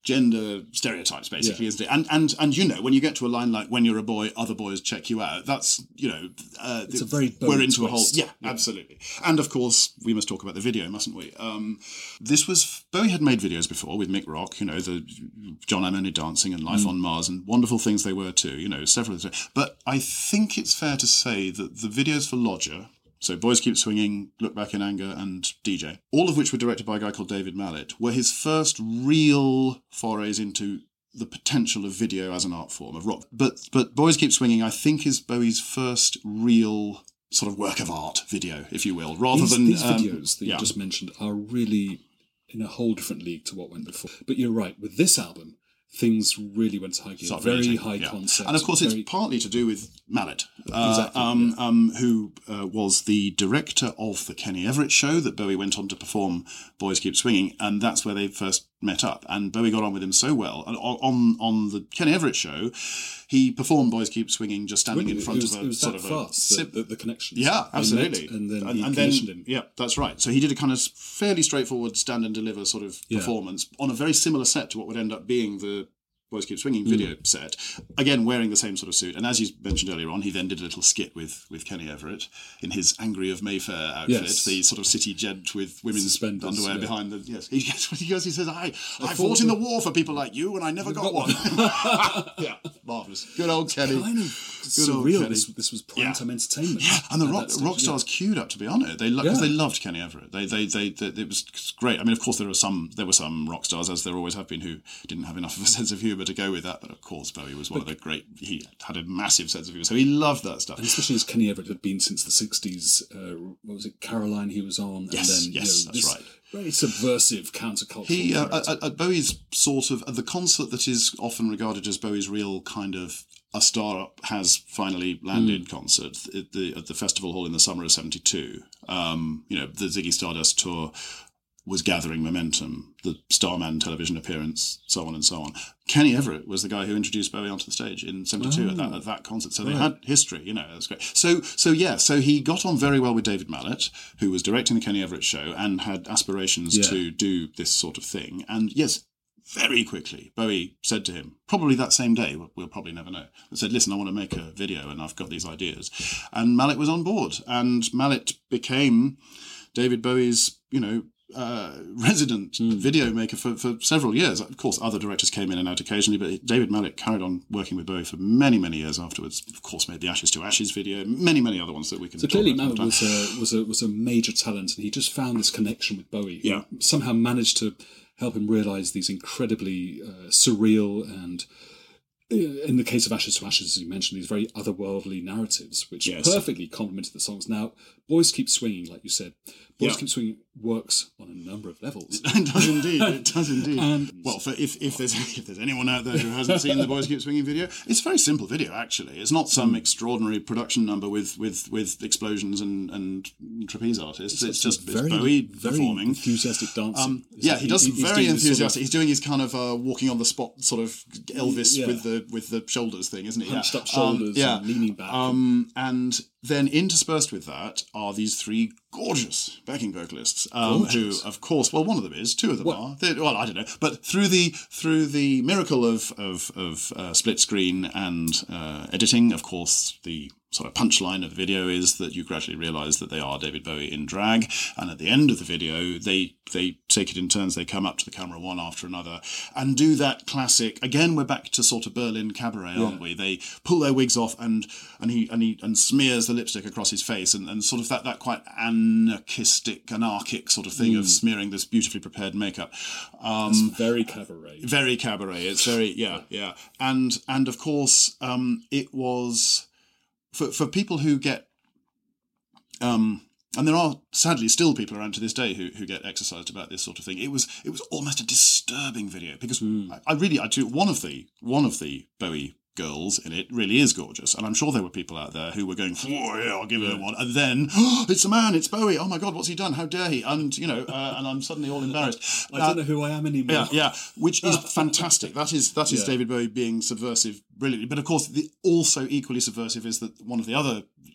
gender stereotypes, basically, Yeah. isn't it? And and and you know, when you get to a line like "When you're a boy, other boys check you out," that's you know, uh, It's a very we're Bowie into a whole twist. yeah, Yeah. absolutely. And of course, we must talk about the video, mustn't we? Um, this was Bowie had made videos before with Mick Rock, you know, the John I'm Only Dancing and Life Mm. on Mars, and wonderful things they were too. You know, several. Of the, but I think it's fair to say that the videos for Lodger. So Boys Keep Swinging, Look Back in Anger, and D J, all of which were directed by a guy called David Mallet, were his first real forays into the potential of video as an art form, of rock. But but Boys Keep Swinging, I think, is Bowie's first real sort of work of art video, if you will, rather These, than... these um, videos that yeah. you just mentioned are really in a whole different league to what went before. But you're right, with this album, things really went high gear. Start Very really high taking- yeah. concept. And of course, very, it's partly to do with Mallet, uh, Exactly, um, yeah. um, who uh, was the director of the Kenny Everett show that Bowie went on to perform Boys Keep Swinging, and that's where they first met up. And Bowie got on with him so well. And on on, on the Kenny Everett show, he performed Boys Keep Swinging just standing in it front was, of a it was sort that of a fast, sip- the, the, the connections. Yeah, They absolutely. met and then and, he and commissioned him. Yeah, that's right. So he did a kind of fairly straightforward stand and deliver sort of Yeah. performance on a very similar set to what would end up being the Boys Keep Swinging Mm. video set. Again, wearing the same sort of suit. And as you mentioned earlier on, he then did a little skit with, with Kenny Everett in his Angry of Mayfair outfit, Yes. the sort of city gent with women's Suspenders, underwear yeah. behind the... Yes, he, he goes, he says, I, I, fought, fought in the with- war for people like you and I never got, got one. yeah, marvellous. Good old Kenny. Kind of Good old surreal. Kenny. This, this was prime Yeah. time entertainment. Yeah, and the at rock, that stage, rock stars queued up to be on it. They because Yeah. they loved Kenny Everett. They, they they they it was great. I mean, of course, there were some there were some rock stars, as there always have been, who didn't have enough of a sense of humour to go with that. But of course, Bowie was one of the great. He had a massive sense of humour, so he loved that stuff. And especially as Kenny Everett had been since the sixties, uh, what was it, Caroline he was on? Yes, and then, yes, you know, that's this right. Very subversive, countercultural He uh, character. at, at Bowie's sort of at the concert that is often regarded as Bowie's real kind of a star has finally landed Mm. concert at the at the festival hall in the summer of seventy-two. Um, you know, the Ziggy Stardust tour was gathering momentum, the Starman television appearance, so on and so on. Kenny Everett was the guy who introduced Bowie onto the stage in seventy-two Oh. at that at that concert. So they Right. had history, you know, that's great. So so yeah, so he got on very well with David Mallet, who was directing the Kenny Everett show and had aspirations Yeah. to do this sort of thing. And yes, very quickly, Bowie said to him, probably that same day, we'll, we'll probably never know, said, listen, I want to make a video and I've got these ideas. And Mallet was on board. And Mallet became David Bowie's, you know, uh, resident Mm. video maker for, for several years. Of course, other directors came in and out occasionally, but David Mallet carried on working with Bowie for many, many years afterwards. Of course, made the Ashes to Ashes video, many, many other ones that we can So talk clearly, about. Mallet was a was a was a major talent, and he just found this connection with Bowie. who Yeah. somehow managed to help him realise these incredibly uh, surreal and, uh, in the case of Ashes to Ashes, as you mentioned, these very otherworldly narratives, which Yes. perfectly complemented the songs. Now, Boys Keep Swinging, like you said, Boys Yeah. Keep Swinging works on a number of levels. It does indeed. It does indeed. And- well, for if, if there's if there's anyone out there who hasn't seen the Boys Keep Swinging video, it's a very simple video. Actually, it's not some extraordinary production number with with, with explosions and, and trapeze artists. It's, just it's very, Bowie very performing. enthusiastic dancing. Um, It's yeah, like he does some he's very doing this sort of enthusiastic. He's doing his kind of uh, walking on the spot sort of Elvis Yeah. with the with the shoulders thing, isn't it? Hunched yeah. up shoulders Um, yeah. and leaning back. Um, and then interspersed with that are these three gorgeous backing vocalists, um, who, Gorgeous. of course, well, one of them is, two of them Well- are. They- well, I don't know, but through the through the miracle of of, of uh, split screen and uh, editing, of course, the sort of punchline of the video is that you gradually realise that they are David Bowie in drag, and at the end of the video, they they take it in turns. They come up to the camera one after another and do that classic. Again, we're back to sort of Berlin cabaret, aren't we? They pull their wigs off and and he and he and smears the lipstick across his face, and, and sort of that that quite anarchistic, anarchic sort of thing of smearing this beautifully prepared makeup. Um, It's very cabaret. very cabaret. It's very yeah, yeah, and and of course, um, it was for for people who get, um, and there are sadly still people around to this day who who get exercised about this sort of thing. It was it was almost a disturbing video because I, I really I do one of the one of the Bowie girls in it really is gorgeous, and I'm sure there were people out there who were going, oh yeah, I'll give it one, and then oh, it's a man, it's Bowie, oh my god, what's he done, how dare he, and you know, uh, and I'm suddenly all embarrassed. I don't know who I am anymore. Yeah, yeah, which is fantastic. That is that is Yeah. David Bowie being subversive brilliantly. But of course, the also equally subversive is that one of the other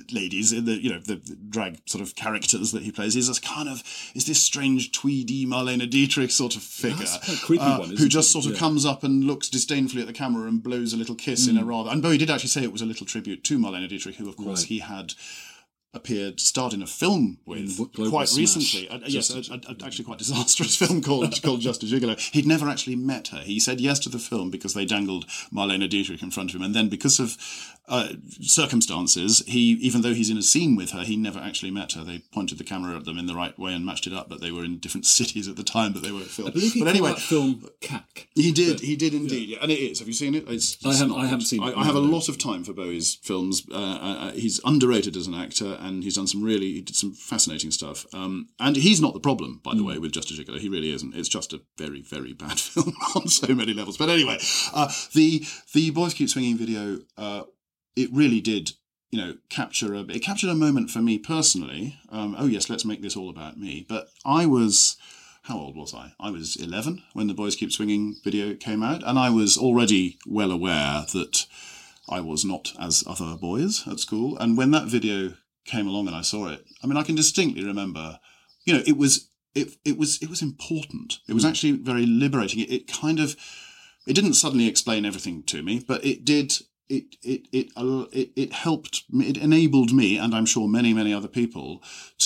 ladies in the you know the drag sort of characters that he plays is a kind of is this strange tweedy Marlene Dietrich sort of figure, That's quite a creepy uh, one, isn't who just it? sort of Yeah. comes up and looks disdainfully at the camera and blows a little kiss in a rather. And Bowie did actually say it was a little tribute to Marlene Dietrich, who of course Right. he had appeared, starred in a film with In Global quite Smash, recently. Uh, yes, Just a, a- a, a actually quite disastrous film called called Just a Gigolo. He'd never actually met her. He said yes to the film because they dangled Marlene Dietrich in front of him, and then because of uh, circumstances, he even though he's in a scene with her, he never actually met her. They pointed the camera at them in the right way and matched it up, but they were in different cities at the time that they were I filmed. believe he But called anyway, that film Cack. he did. He did indeed, yeah. And it is. Have you seen it? It's, I it's haven't- not I haven't good. seen it, I, I have a no. lot of time for Bowie's films. Uh, uh, he's underrated as an actor, and he's done some really. He did some fascinating stuff. Um, and he's not the problem, by the way, with Just a Gigolo. He really isn't. It's just a very, very bad film on so many levels. But anyway, uh, the the Boys Keep Swinging video. Uh, it really did. You know, capture a it captured a moment for me personally. Um, oh yes, let's make this all about me. But I was. How old was I? I was eleven when the Boys Keep Swinging video came out, and I was already well aware that I was not as other boys at school. And when that video came along and I saw it, I mean, I can distinctly remember, you know, it was it it was it was important. It was actually very liberating. It, it kind of it didn't suddenly explain everything to me, but it did. It it it it it helped me. It enabled me, and I'm sure many many other people,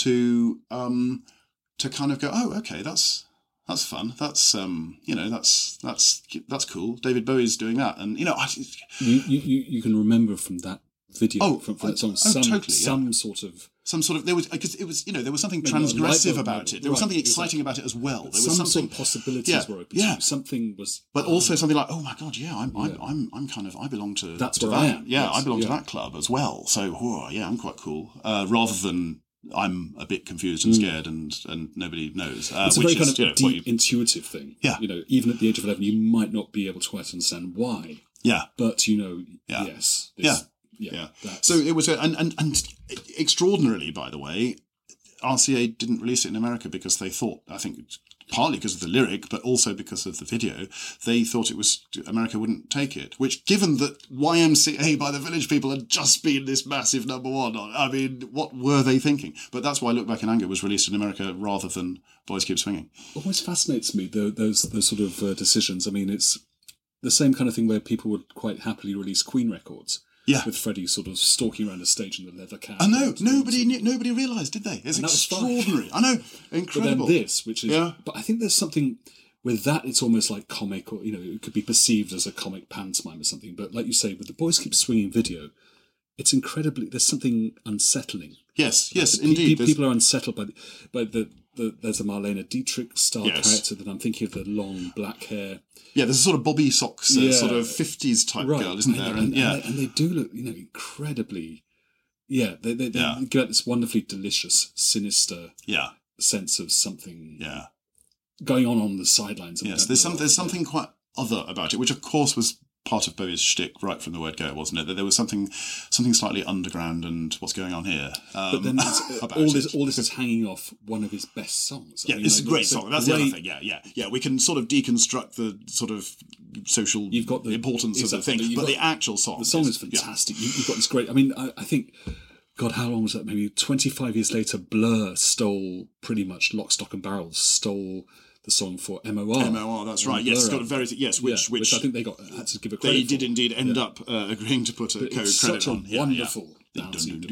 to um. to kind of go, oh, okay, that's that's fun. That's um, you know, that's that's that's cool. David Bowie's doing that, and you know, I, You, you, you you can remember from that video, Oh, from, from that oh, song, oh, some, totally, yeah. some sort of some sort of there was because it was you know there was something Maybe not a light transgressive bulb about moment, it. There was right, something exactly. exciting about it as well. There was some something, sort of possibilities yeah, were open. yeah. to. Something was, but also something like, oh my god, yeah, I'm I'm Yeah. I'm, I'm kind of I belong to That's to where that. I am, Yeah, yes, I belong to yeah. that club as well. So whoa, yeah, I'm quite cool. Uh, rather than I'm a bit confused and scared and and nobody knows. Uh, it's a which very is, kind of you know, deep, what you- intuitive thing. Yeah. You know, even at the age of eleven, you might not be able to quite understand why, yeah. but you know, Yeah. yes, Yeah. yeah, Yeah. That's, So it was, a, and, and and extraordinarily, by the way, R C A didn't release it in America because they thought, I think, partly because of the lyric, but also because of the video, they thought it was America wouldn't take it. Which, given that Y M C A by the Village People had just been this massive number one, I mean, what were they thinking? But that's why Look Back in Anger was released in America rather than Boys Keep Swinging. always fascinates me tho- those those sort of uh, decisions. I mean, it's the same kind of thing where people would quite happily release Queen records. Yeah. With Freddie sort of stalking around the stage in the leather cap. I know, and- nobody knew, nobody realised, did they? It's And that was fine. extraordinary. I know, But incredible. then this, which is, Yeah. but I think there's something with that. It's almost like comic, or you know, it could be perceived as a comic pantomime or something. But like you say, with the Boys Keep Swinging video, it's incredibly. There's something unsettling. Yes, yes, Pe- pe- indeed. There's- people are unsettled by the, by the, the. There's a Marlene Dietrich style Yes. character that I'm thinking of, the long black hair. Yeah, there's a sort of Bobby Socks, uh, Yeah. sort of fifties type girl, isn't there? And, And, and, yeah, and, they, and they do look, you know, incredibly. Yeah, they they, they Yeah. give out this wonderfully delicious, sinister yeah, sense of something yeah. going on on the sidelines. and we Yes, don't there's know some what. there's something quite other about it, which of course was part of Bowie's shtick right from the word go, wasn't it? That there was something something slightly underground and what's going on here. Um, But then it's, about all it. this all this is hanging off one of his best songs. I Yeah, mean, it's a like, great it's song. That's the great- other thing. Yeah, yeah, yeah. We can sort of deconstruct the sort of social You've got the- importance exactly, of the but thing, you've but got- the actual song. The song is yeah. fantastic. You, you've got this great. I mean, I, I think, God, how long was that? Maybe twenty-five years later, Blur stole pretty much Lock, Stock and Barrel stole the song for M O R. M O R, that's on right. the Yes, it's Blur got a very album. yes, which Yeah, which I think they got had to give a credit they for. did indeed end Yeah. up uh, agreeing to put a But co it's credit such a on. Yeah, wonderful yeah. dancing.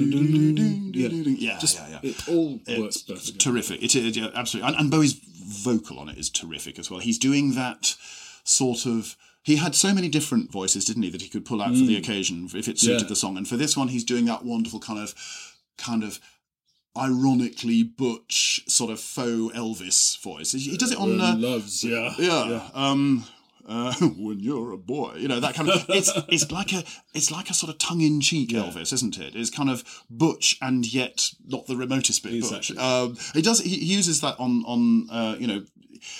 Yeah, Yeah, just yeah, yeah. it all works It's perfectly. terrific. It is yeah, absolutely, and, and Bowie's vocal on it is terrific as well. He's doing that sort of. He had so many different voices, didn't he, that he could pull out for the occasion if it suited Yeah. the song. And for this one, he's doing that wonderful kind of, kind of, ironically butch sort of faux Elvis voice. He he does it on. Uh, loves, yeah, yeah. Um, uh, when you're a boy, you know that kind of. It's it's like a it's like a sort of tongue in cheek Elvis, isn't it? It's kind of butch and yet not the remotest bit Exactly. butch. Um, he does he, he uses that on on uh, you know.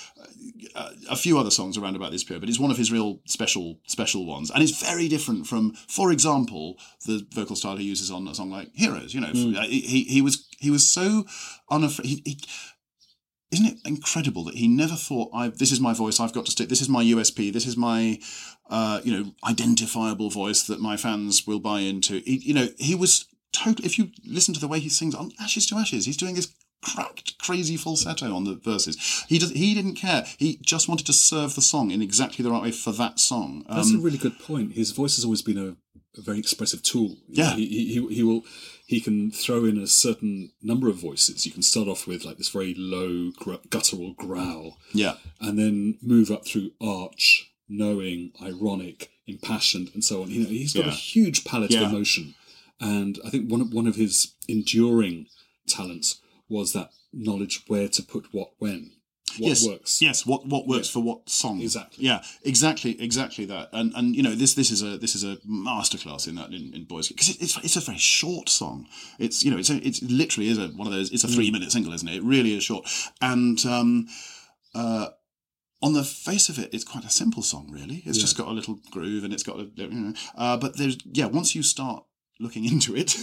Uh, a few other songs around about this period, but it's one of his real special special ones, and it's very different from, for example, the vocal style he uses on a song like "Heroes." You know, Mm. uh, he he was he was so unafraid. He, he, isn't it incredible that he never thought, I, this is my voice, I've got to stick, this is my U S P, this is my, uh, you know, identifiable voice that my fans will buy into. He, you know, he was total. If you listen to the way he sings on Ashes to Ashes, he's doing this cracked, crazy falsetto on the verses. He does. He didn't care. He just wanted to serve the song in exactly the right way for that song. Um, That's a really good point. His voice has always been a, a very expressive tool. Yeah. He, he, he, he will. He can throw in a certain number of voices. You can start off with like this very low gr- guttural growl, yeah. and then move up through arch, knowing, ironic, impassioned, and so on. You know, he's got Yeah. a huge palette Yeah. of emotion, and I think one of, one of his enduring talents was that knowledge where to put what when, what yes, works. Yes, what what works Yeah. for what song? Exactly. Yeah, exactly, exactly that. And and you know this this is a this is a masterclass in that in, in Boys because it, it's it's a very short song. It's you know it's a, it's literally is a one of those. It's a three minute single, isn't it? It really is short. And um, uh, on the face of it, it's quite a simple song. Really, it's Yeah. just got a little groove and it's got a you know. Uh, but there's yeah, once you start looking into it,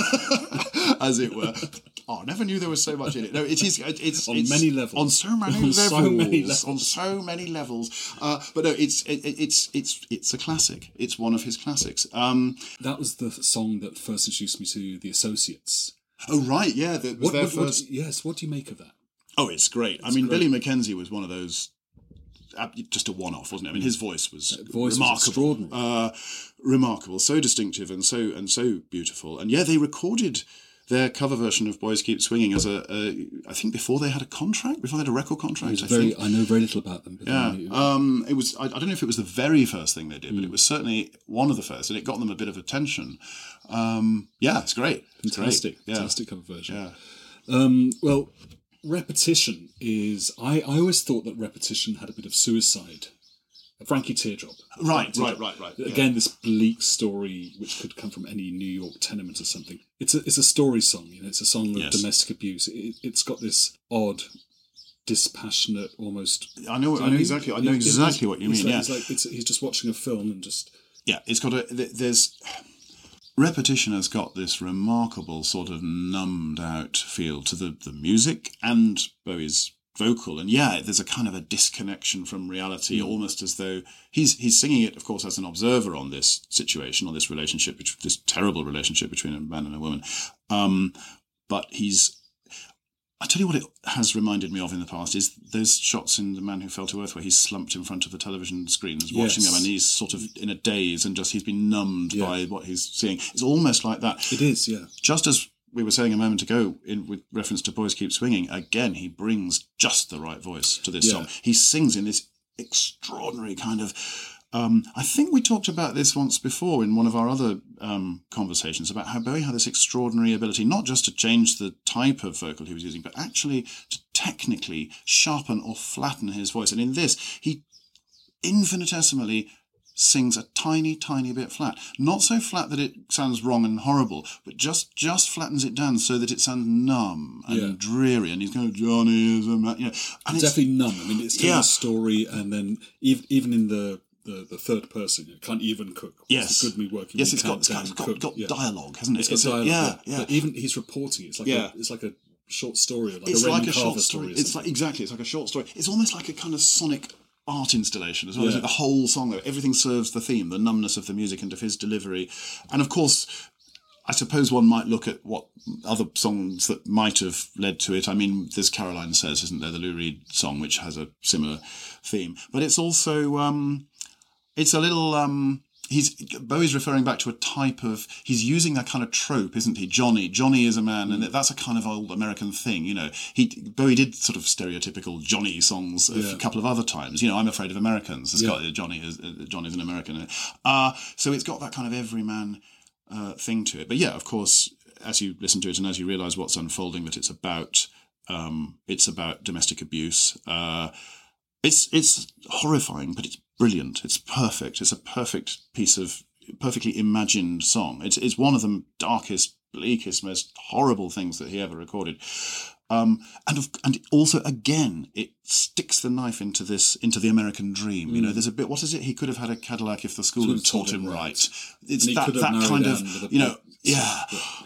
as it were. Oh, I never knew there was so much in it. No, it is. It's On it's, many levels. On so many On levels. so many levels. On so many levels. Uh, but no, it's it, it's it's it's a classic. It's one of his classics. Um, That was the song that first introduced me to the Associates. oh right, yeah. That was What, their what, what, first. yes, what do you make of that? Oh, it's great. I It's mean, great. Billy Mackenzie was one of those. uh, Just a one-off, wasn't it? I mean, his voice was That voice was remarkable, extraordinary. uh, remarkable, so distinctive and so and so beautiful. And yeah, they recorded their cover version of "Boys Keep Swinging" as a, a I think before they had a contract, before they had a record contract. It was I very, think. I know very little about them. But Yeah, I knew- um, it was. I, I don't know if it was the very first thing they did, but Hmm. it was certainly one of the first, and it got them a bit of attention. Um, yeah, it's great. It's fantastic, great. Yeah. fantastic cover version. Yeah. Um, well, repetition is. I, I always thought that repetition had a bit of suicide. Frankie Teardrop. Right, Frankie right, Teardrop. right, right. Yeah. Again, this bleak story which could come from any New York tenement or something. It's a it's a story song. You know, it's a song of Yes. domestic abuse. It, it's got this odd, dispassionate, almost. I know. I know exactly. I know It- it- exactly what you it's mean. like, Yeah, it's like it's, he's just watching a film and just. yeah. It's got a. th- There's repetition has got this remarkable sort of numbed out feel to the the music and Bowie's vocal, and yeah, there's a kind of a disconnection from reality, almost as though he's he's singing it, of course, as an observer on this situation, on this relationship, this terrible relationship between a man and a woman. Um, but he's, I tell you what it has reminded me of in the past is those shots in The Man Who Fell to Earth where he's slumped in front of the television screens watching Yes. them, and he's sort of in a daze and just he's been numbed Yeah. by what he's seeing. It's almost like that. It is, yeah. Just as we were saying a moment ago in with reference to Boys Keep Swinging, again, he brings just the right voice to this Yeah. song. He sings in this extraordinary kind of... Um, I think we talked about this once before in one of our other um, conversations about how Bowie had this extraordinary ability not just to change the type of vocal he was using, but actually to technically sharpen or flatten his voice. And in this, he infinitesimally sings a tiny, tiny bit flat. Not so flat that it sounds wrong and horrible, but just just flattens it down so that it sounds numb and Yeah. dreary. And he's going, Johnny is a man. You know, and it's, Definitely numb. I mean, it's telling Yeah. a story, and then even even in the, the, the third person, you can't even cook. What's Yes. the good me working? yes, when it's you got, can't it's got, damn it's got, cook? got Yeah. dialogue, hasn't it? It's got a- dialogue. yeah, yeah. yeah. But even he's reporting it. It's like Yeah. a, it's like a short story, like It's a Raymond like a Carver short story. story. or It's something. like exactly. It's like a short story. It's almost like a kind of sonic art installation as well. Yeah. Isn't it? The whole song, though, everything serves the theme, the numbness of the music and of his delivery, and of course. I suppose one might look at what other songs that might have led to it. I mean, there's Caroline Says, isn't there? The Lou Reed song, which has a similar theme. But it's also, um, it's a little, um, he's, Bowie's referring back to a type of, he's using that kind of trope, isn't he? Johnny. Johnny is a man, and that's a kind of old American thing, you know. He, Bowie did sort of stereotypical Johnny songs a Yeah. couple of other times. You know, I'm Afraid of Americans. It's Yeah. got, Johnny is, uh, Johnny's an American. Uh, so it's got that kind of everyman Uh, thing to it. But yeah, of course, as you listen to it and as you realise what's unfolding, that it's about um, it's about domestic abuse. Uh, it's it's horrifying, but it's brilliant. It's perfect. It's a perfect piece of perfectly imagined song. It's it's one of the darkest, bleakest, most horrible things that he ever recorded. Um, and of, and also again, it sticks the knife into this into the American dream. You know, there's a bit. What is it? He could have had a Cadillac if the school School had taught him right. It's And he that could have that narrowed kind of down with a you know, book. yeah.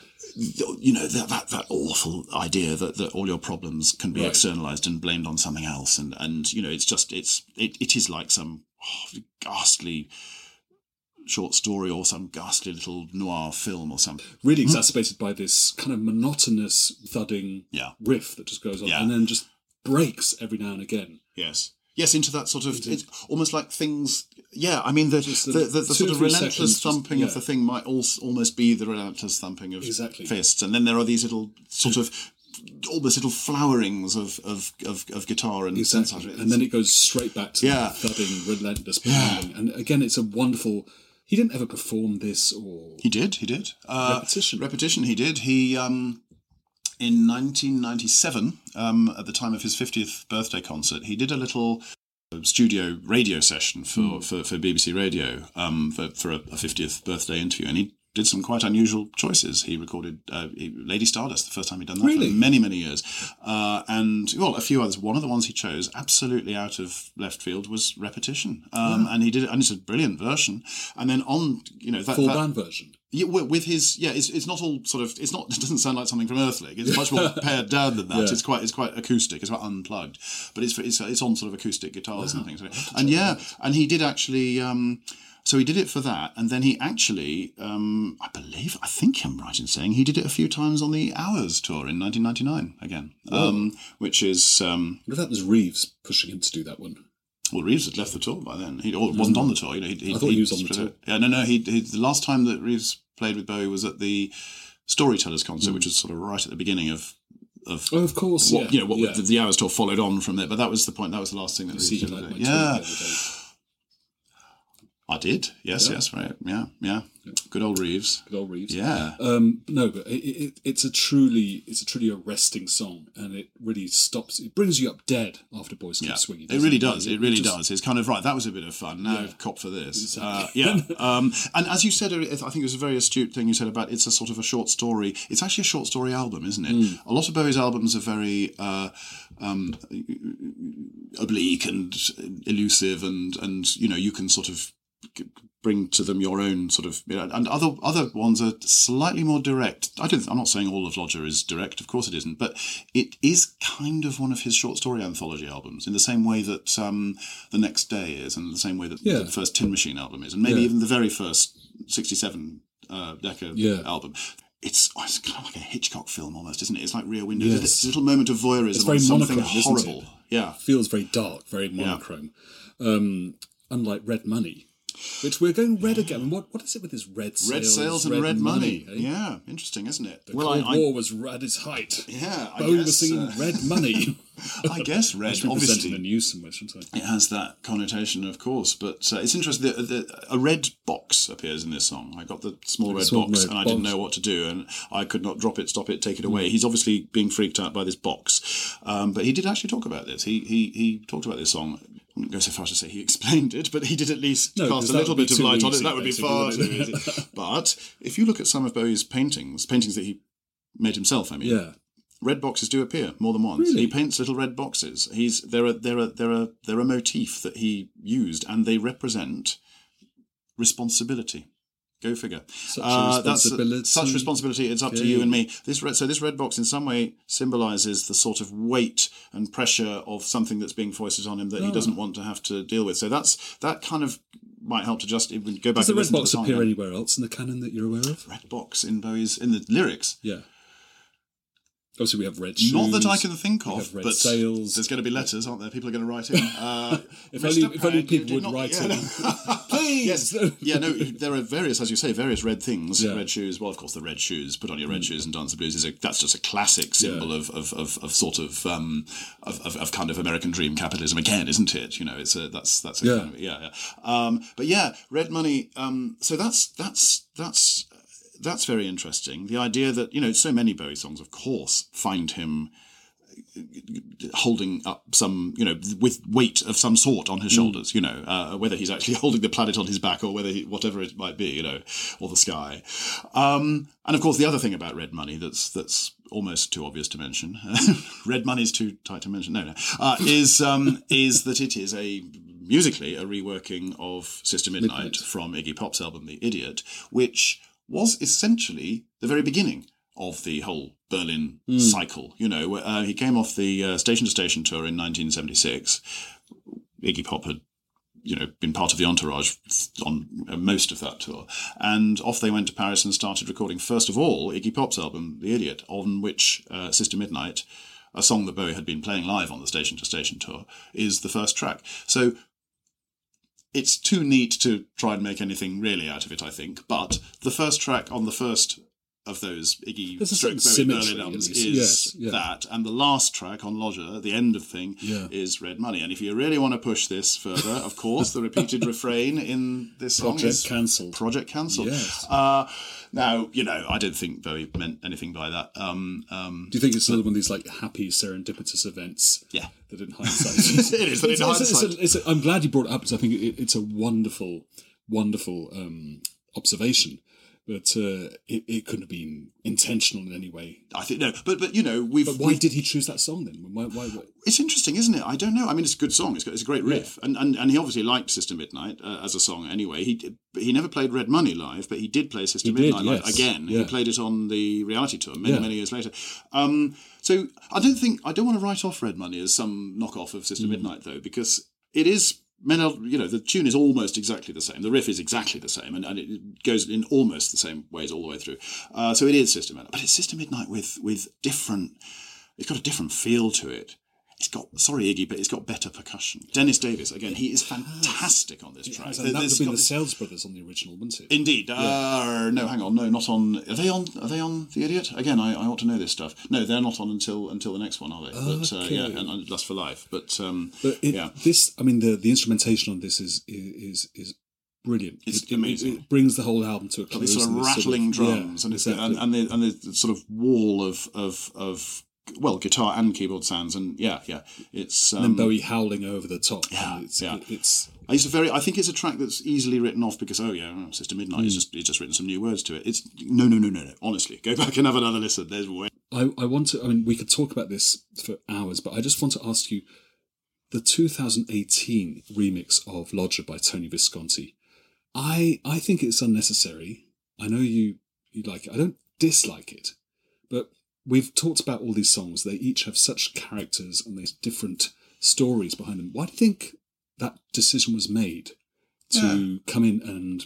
You know that, that that awful idea that, that all your problems can be Right. externalized and blamed on something else, and and you know it's just it's it, it is like some oh, ghastly short story or some ghastly little noir film or something. Really exacerbated by this kind of monotonous thudding Yeah. riff that just goes on Yeah. and then just breaks every now and again. Yes. Yes, into that sort of, it's almost like things, yeah, I mean, the, Just the, the the, the two sort or of three relentless seconds, just- thumping yeah. of the thing might also almost be the relentless thumping of Exactly. fists. And then there are these little sort of, almost little flowerings of, of, of, of guitar and Exactly. synthesizer. And then it goes straight back to Yeah. the thudding, relentless pounding. And again, it's a wonderful... He didn't ever perform this or... He did, he did. Uh, Repetition. Repetition, he did. He, um, in nineteen ninety-seven, um, at the time of his fiftieth birthday concert, he did a little studio radio session for, Mm. for, for B B C Radio um, for, for a, a fiftieth birthday interview, and he did some quite unusual choices. He recorded uh, Lady Stardust, the first time he'd done that Really? for many, many years. Uh, and, well, a few others. One of the ones he chose, absolutely out of left field, was Repetition. Um, And he did it, and it's a brilliant version. And then on, you know... that Full that, band version. yeah, wi- with his yeah, it's it's not all sort of it's not it doesn't sound like something from Earthling. It's much more pared down than that. Yeah. It's quite it's quite acoustic. It's quite unplugged, but it's it's it's on sort of acoustic guitars and things. And yeah, and he did actually. Um, so he did it for that, and then he actually, um, I believe, I think I'm right in saying he did it a few times on the Hours tour in nineteen ninety-nine again, um, which is um, What if that was Reeves pushing him to do that one? well, Reeves had left the tour by then. He or wasn't on the tour. You know, he, he, I thought he was on the split tour. it. Yeah, no, no. He, he the last time that Reeves played with Bowie was at the Storytellers concert, which was sort of right at the beginning of of Oh, of course, what yeah. you know what yeah. the, the Hours tour followed on from there. But that was the point. That was the last thing that See, Reeves you did. like my Yeah, tweet the other day. I did. Yes, Yeah. yes, right. Yeah, yeah. Good old Reeves. Good old Reeves. Yeah. Um, no, but it, it, it's a truly, it's a truly arresting song, and it really stops. It brings you up dead after Boys Keep Yeah, Swinging. it really doesn't does. It really just- does. It's kind of right. That was a bit of fun. Now Yeah. cop for this. Exactly. Uh, yeah. Um, and as you said, I think it was a very astute thing you said about it's a sort of a short story. It's actually a short story album, isn't it? Mm. A lot of Bowie's albums are very uh, um, oblique and elusive, and and you know you can sort of bring to them your own sort of, you know, and other other ones are slightly more direct. I don't. I'm not saying all of Lodger is direct. Of course it isn't, but it is kind of one of his short story anthology albums, in the same way that um, The Next Day is, and the same way that Yeah. the first Tin Machine album is, and maybe Yeah. even the very first sixty-seven uh, Decca Yeah. album. It's, oh, it's kind of like a Hitchcock film almost, isn't it? It's like Rear Window. Yes. It's a little moment of voyeurism It's very on something monochrome, isn't it? horrible. Yeah. Feels very dark, very monochrome. Um, unlike Red Money, which we're going red again. What what is it with this red sails? Red Sails and Red, Money. eh? Yeah, interesting, isn't it? The Cold War was at its height. Yeah, I Bowie was guess, singing uh, Red Money. I guess red, Must be presented in obviously. the news somewhere, shouldn't I? It has that connotation, of course, but uh, it's interesting. The, the, a red box appears in this song. I got the small red small box, red and I didn't box. know what to do, and I could not drop it, stop it, take it away. He's obviously being freaked out by this box, um, but he did actually talk about this. He he he talked about this song. I wouldn't go so far as to say he explained it, but he did at least No, cast because a that little would be bit of too light on it. easy, That would be basically, far too wouldn't it? easy. But if you look at some of Bowie's paintings, paintings that he made himself, I mean, Yeah. red boxes do appear more than once. Really? He paints little red boxes. He's they're a they're a they're a they're a motif that he used, and they represent responsibility. Go figure. Such a Uh, that's responsibility. such responsibility. It's up to Okay. you and me. This red, so this red box in some way symbolises the sort of weight and pressure of something that's being foisted on him that he Oh. doesn't want to have to deal with. So that's that kind of might help to just even go back. Does the and red listen to box the song appear again. anywhere else in the canon that you're aware of? Red box in Bowie's in the lyrics. Yeah. Obviously, we have red shoes. Not that I can think we of, have red but sails. there's going to be letters, aren't there? People are going to write in. Uh, If Mister only- if only Pang, you people did would not- write yeah, in. no. Please! Yes. Yeah, no, there are various, as you say, various red things. Yeah. Red shoes. Well, of course, the red shoes. Put on your red shoes and dance the blues is a, that's just a classic symbol Yeah. of, of, of, of sort of, um, of, of of kind of American dream capitalism again, isn't it? You know, it's a that's that's a Yeah. kind of, yeah, yeah. Um, but yeah, red money. Um, so that's that's that's. That's very interesting. The idea that, you know, so many Bowie songs, of course, find him holding up some, you know, with weight of some sort on his shoulders, you know, uh, whether he's actually holding the planet on his back or whether he, whatever it might be, you know, or the sky. Um, and of course, the other thing about Red Money that's that's almost too obvious to mention, Red Money's too tight to mention, no, no, uh, is um, is that it is a musically a reworking of Sister Midnight, Midnight. from Iggy Pop's album The Idiot, which was essentially the very beginning of the whole Berlin cycle. You know, uh, he came off the uh, Station to Station tour in nineteen seventy-six. Iggy Pop had you know, been part of the entourage on most of that tour. And off they went to Paris and started recording, first of all, Iggy Pop's album, The Idiot, on which uh, Sister Midnight, a song that Bowie had been playing live on the Station to Station tour, is the first track. So it's too neat to try and make anything really out of it, I think. But the first track on the first of those Iggy There's a stroke certain Bowie symmetry, Berlin albums at is least. Yes, yeah. that, and the last track on Lodger, the end of thing, Yeah. is Red Money. And if you really want to push this further, of course, the repeated refrain in this song Project is cancelled. Project Cancelled. Yes. Uh, now, you know, I don't think Bowie meant anything by that. Um, um, Do you think it's another one of these like happy serendipitous events? Yeah. That in hindsight, It is, but in It's- it's- it's hindsight- a- it's a- I'm glad you brought it up because I think it, it's a wonderful, wonderful um, observation. But uh, it, it couldn't have been intentional in any way. I think no, but but you know we've. But why we've- did he choose that song then? Why? Why? why? It's interesting, isn't it? I don't know. I mean, it's a good song. It's, got, it's a great riff, and, and and he obviously liked Sister Midnight uh, as a song. Anyway, he did, he never played Red Money live, but he did play Sister He did, Midnight live yes. again. Yeah. He played it on the reality tour many Yeah. many years later. Um, so I don't think I don't want to write off Red Money as some knockoff of Sister Mm. Midnight though, because it is. Mel- you know, the tune is almost exactly the same. The riff is exactly the same, and, and it goes in almost the same ways all the way through. Uh, so it is Sister Midnight, but it's Sister Midnight with with different. It's got a different feel to it. It's got sorry Iggy, but it's got better percussion. Dennis Davis again, he is fantastic on this It track. has, and that would There's have been got the this- Sales Brothers on the original, wouldn't it? Indeed. Uh, no, hang on. No, not on. Are they on? Are they on The Idiot? Again, I, I ought to know this stuff. No, they're not on until until the next one, are they? But uh, Okay. yeah, and, and that's for life. But um, But it, yeah. this, I mean, the, the instrumentation on this is is is brilliant. It's it, it- amazing. It, brings the whole album to a got close. these sort of and it's rattling yeah, drums, and it's exactly. and, and, the, and the sort of wall of of of well, guitar and keyboard sounds, and yeah, yeah, it's. Um, and then Bowie howling over the top. Yeah, and it's, yeah. It, it's I used to very. I think it's a track that's easily written off because oh yeah, Sister Midnight Mm. is just it's just written some new words to it. It's no no no no no. Honestly, go back and have another listen. There's way. I, I want to, I mean, we could talk about this for hours, but I just want to ask you the two thousand eighteen remix of Lodger by Tony Visconti. I I think it's unnecessary. I know you, you like it. I don't dislike it, but we've talked about all these songs. They each have such characters and there's different stories behind them. Why do you think that decision was made to come in and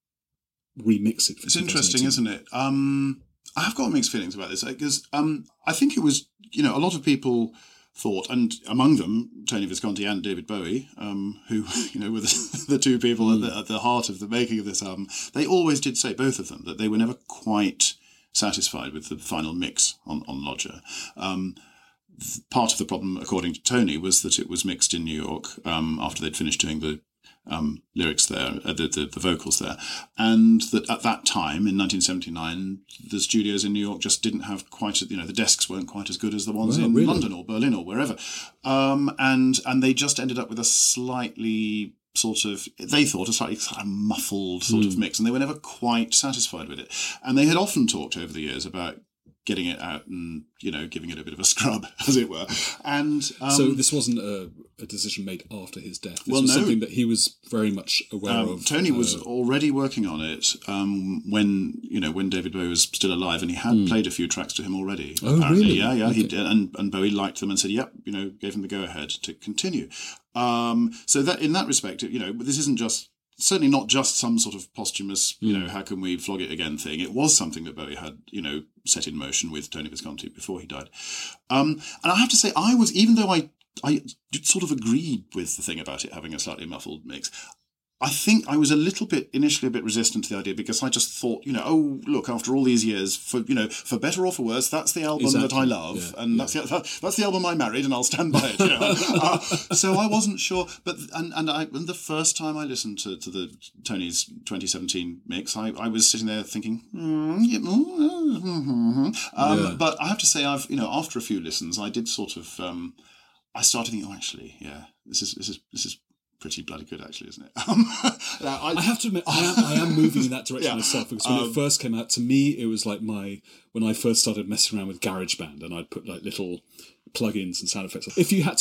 remix it? For It's interesting, twenty eighteen? isn't it? Um, I've got mixed feelings about this because um, I think it was, you know, a lot of people thought, and among them Tony Visconti and David Bowie, um, who you know were the, the two people Mm. at, the, at the heart of the making of this album. They always did say, both of them, that they were never quite satisfied with the final mix on on Lodger. Um, th- part of the problem, according to Tony, was that it was mixed in New York um, after they'd finished doing the um, lyrics there, uh, the, the the vocals there, and that at that time in nineteen seventy-nine, the studios in New York just didn't have quite, you know, the desks weren't quite as good as the ones Wow, in really? London or Berlin or wherever, um, and and they just ended up with a slightly sort of, they thought, a slightly sort of muffled sort of mix, and they were never quite satisfied with it. And they had often talked over the years about getting it out and, you know, giving it a bit of a scrub, as it were. And um, So this wasn't a, a decision made after his death. This Well, was no. something that he was very much aware Um, of. Tony was uh, already working on it um, when you know when David Bowie was still alive, and he had played a few tracks to him already. Oh, apparently. really? Yeah, yeah. He Okay. did, and and Bowie liked them and said, "Yep," you know, gave him the go ahead to continue. Um, so that in that respect, you know, this isn't just. Certainly not just some sort of posthumous, you know, how can we flog it again thing. It was something that Bowie had, you know, set in motion with Tony Visconti before he died. Um, and I have to say, I was, even though I, I sort of agreed with the thing about it having a slightly muffled mix, I think I was a little bit, initially a bit resistant to the idea because I just thought, you know, oh, look, after all these years, for, you know, for better or for worse, that's the album that I Exactly. love. Yeah, and that's, the, that, that's the album I married and I'll stand by it. You know? uh, so I wasn't sure. But, and, and, I, and the first time I listened to, to the Tony's twenty seventeen mix, I, I was sitting there thinking, mm, yeah, mm, mm, mm, um, Yeah. but I have to say, I've, you know, after a few listens, I did sort of, um, I started thinking, oh, actually, yeah, this is, this is, this is, pretty bloody good, actually, isn't it? Um, now, I, I have to admit, I am, I am moving in that direction Yeah. myself because when Um, it first came out, to me, it was like my when I first started messing around with GarageBand and I'd put like little plugins and sound effects. If you had to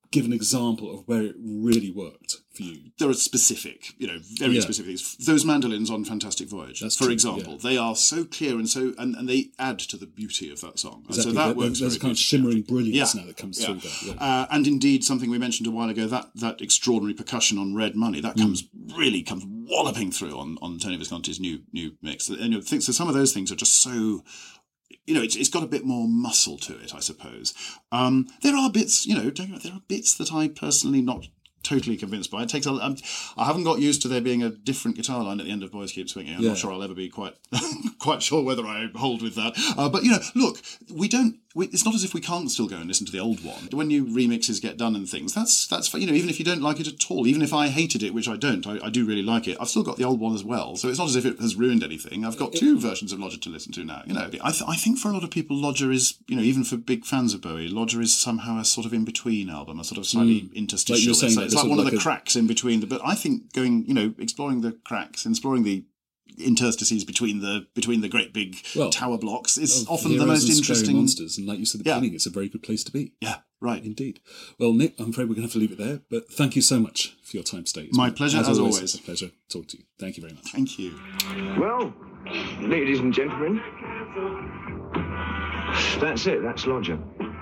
give an example of where it really worked for you? There are specific, you know, very Yeah. specific things. Those mandolins on Fantastic Voyage, That's for true, example, yeah. they are so clear and so, and, and they add to the beauty of that song. And Exactly. so that There- works there's very a kind of good. shimmering brilliance Yeah. now that comes Yeah. through there. Yeah. Uh, and indeed, something we mentioned a while ago, that that extraordinary percussion on Red Money, that comes really comes walloping through on, on Tony Visconti's new new mix. And you know, think, so some of those things are just so, you know, it's, it's got a bit more muscle to it, I suppose. Um, there are bits, you know, don't, there are bits that I personally not totally convinced by. It takes a, um, I haven't got used to there being a different guitar line at the end of Boys Keep Swinging. I'm Yeah. not sure I'll ever be quite quite sure whether I hold with that. Uh, but, you know, look, we don't, we, it's not as if we can't still go and listen to the old one. When new remixes get done and things, that's, that's you know, even if you don't like it at all, even if I hated it, which I don't, I, I do really like it, I've still got the old one as well. So it's not as if it has ruined anything. I've got two versions of Lodger to listen to now. You know, I, th- I think for a lot of people, Lodger is, you know, even for big fans of Bowie, Lodger is somehow a sort of in-between album, a sort of slightly interstitial. Like you're saying, it's that like, it's there's like one sort of of the like a- cracks in between. The, but I think going, you know, exploring the cracks, exploring the interstices between the between the great big Well, tower blocks is Of often the Heroes most and Scary interesting. monsters, and like you said at the Yeah. beginning, it's a very good place to be. Yeah, right. Indeed. Well, Nick, I'm afraid we're going to have to leave it there, but thank you so much for your time today. It's My been- pleasure, as always. It's a pleasure to talk to you. Thank you very much. Thank you. Well, ladies and gentlemen, that's it. That's Lodger.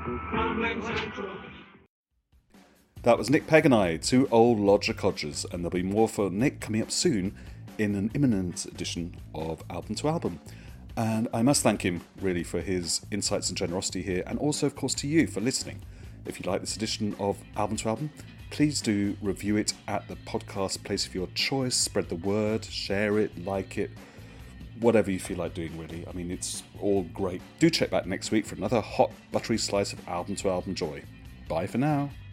That was Nick Pegg and I, two old Lodger codgers, and there'll be more for Nick coming up soon in an imminent edition of Album to Album. And I must thank him, really, for his insights and generosity here, and also, of course, to you for listening. If you like this edition of Album to Album, please do review it at the podcast place of your choice, spread the word, share it, like it, whatever you feel like doing, really. I mean, it's all great. Do check back next week for another hot, buttery slice of Album to Album joy. Bye for now.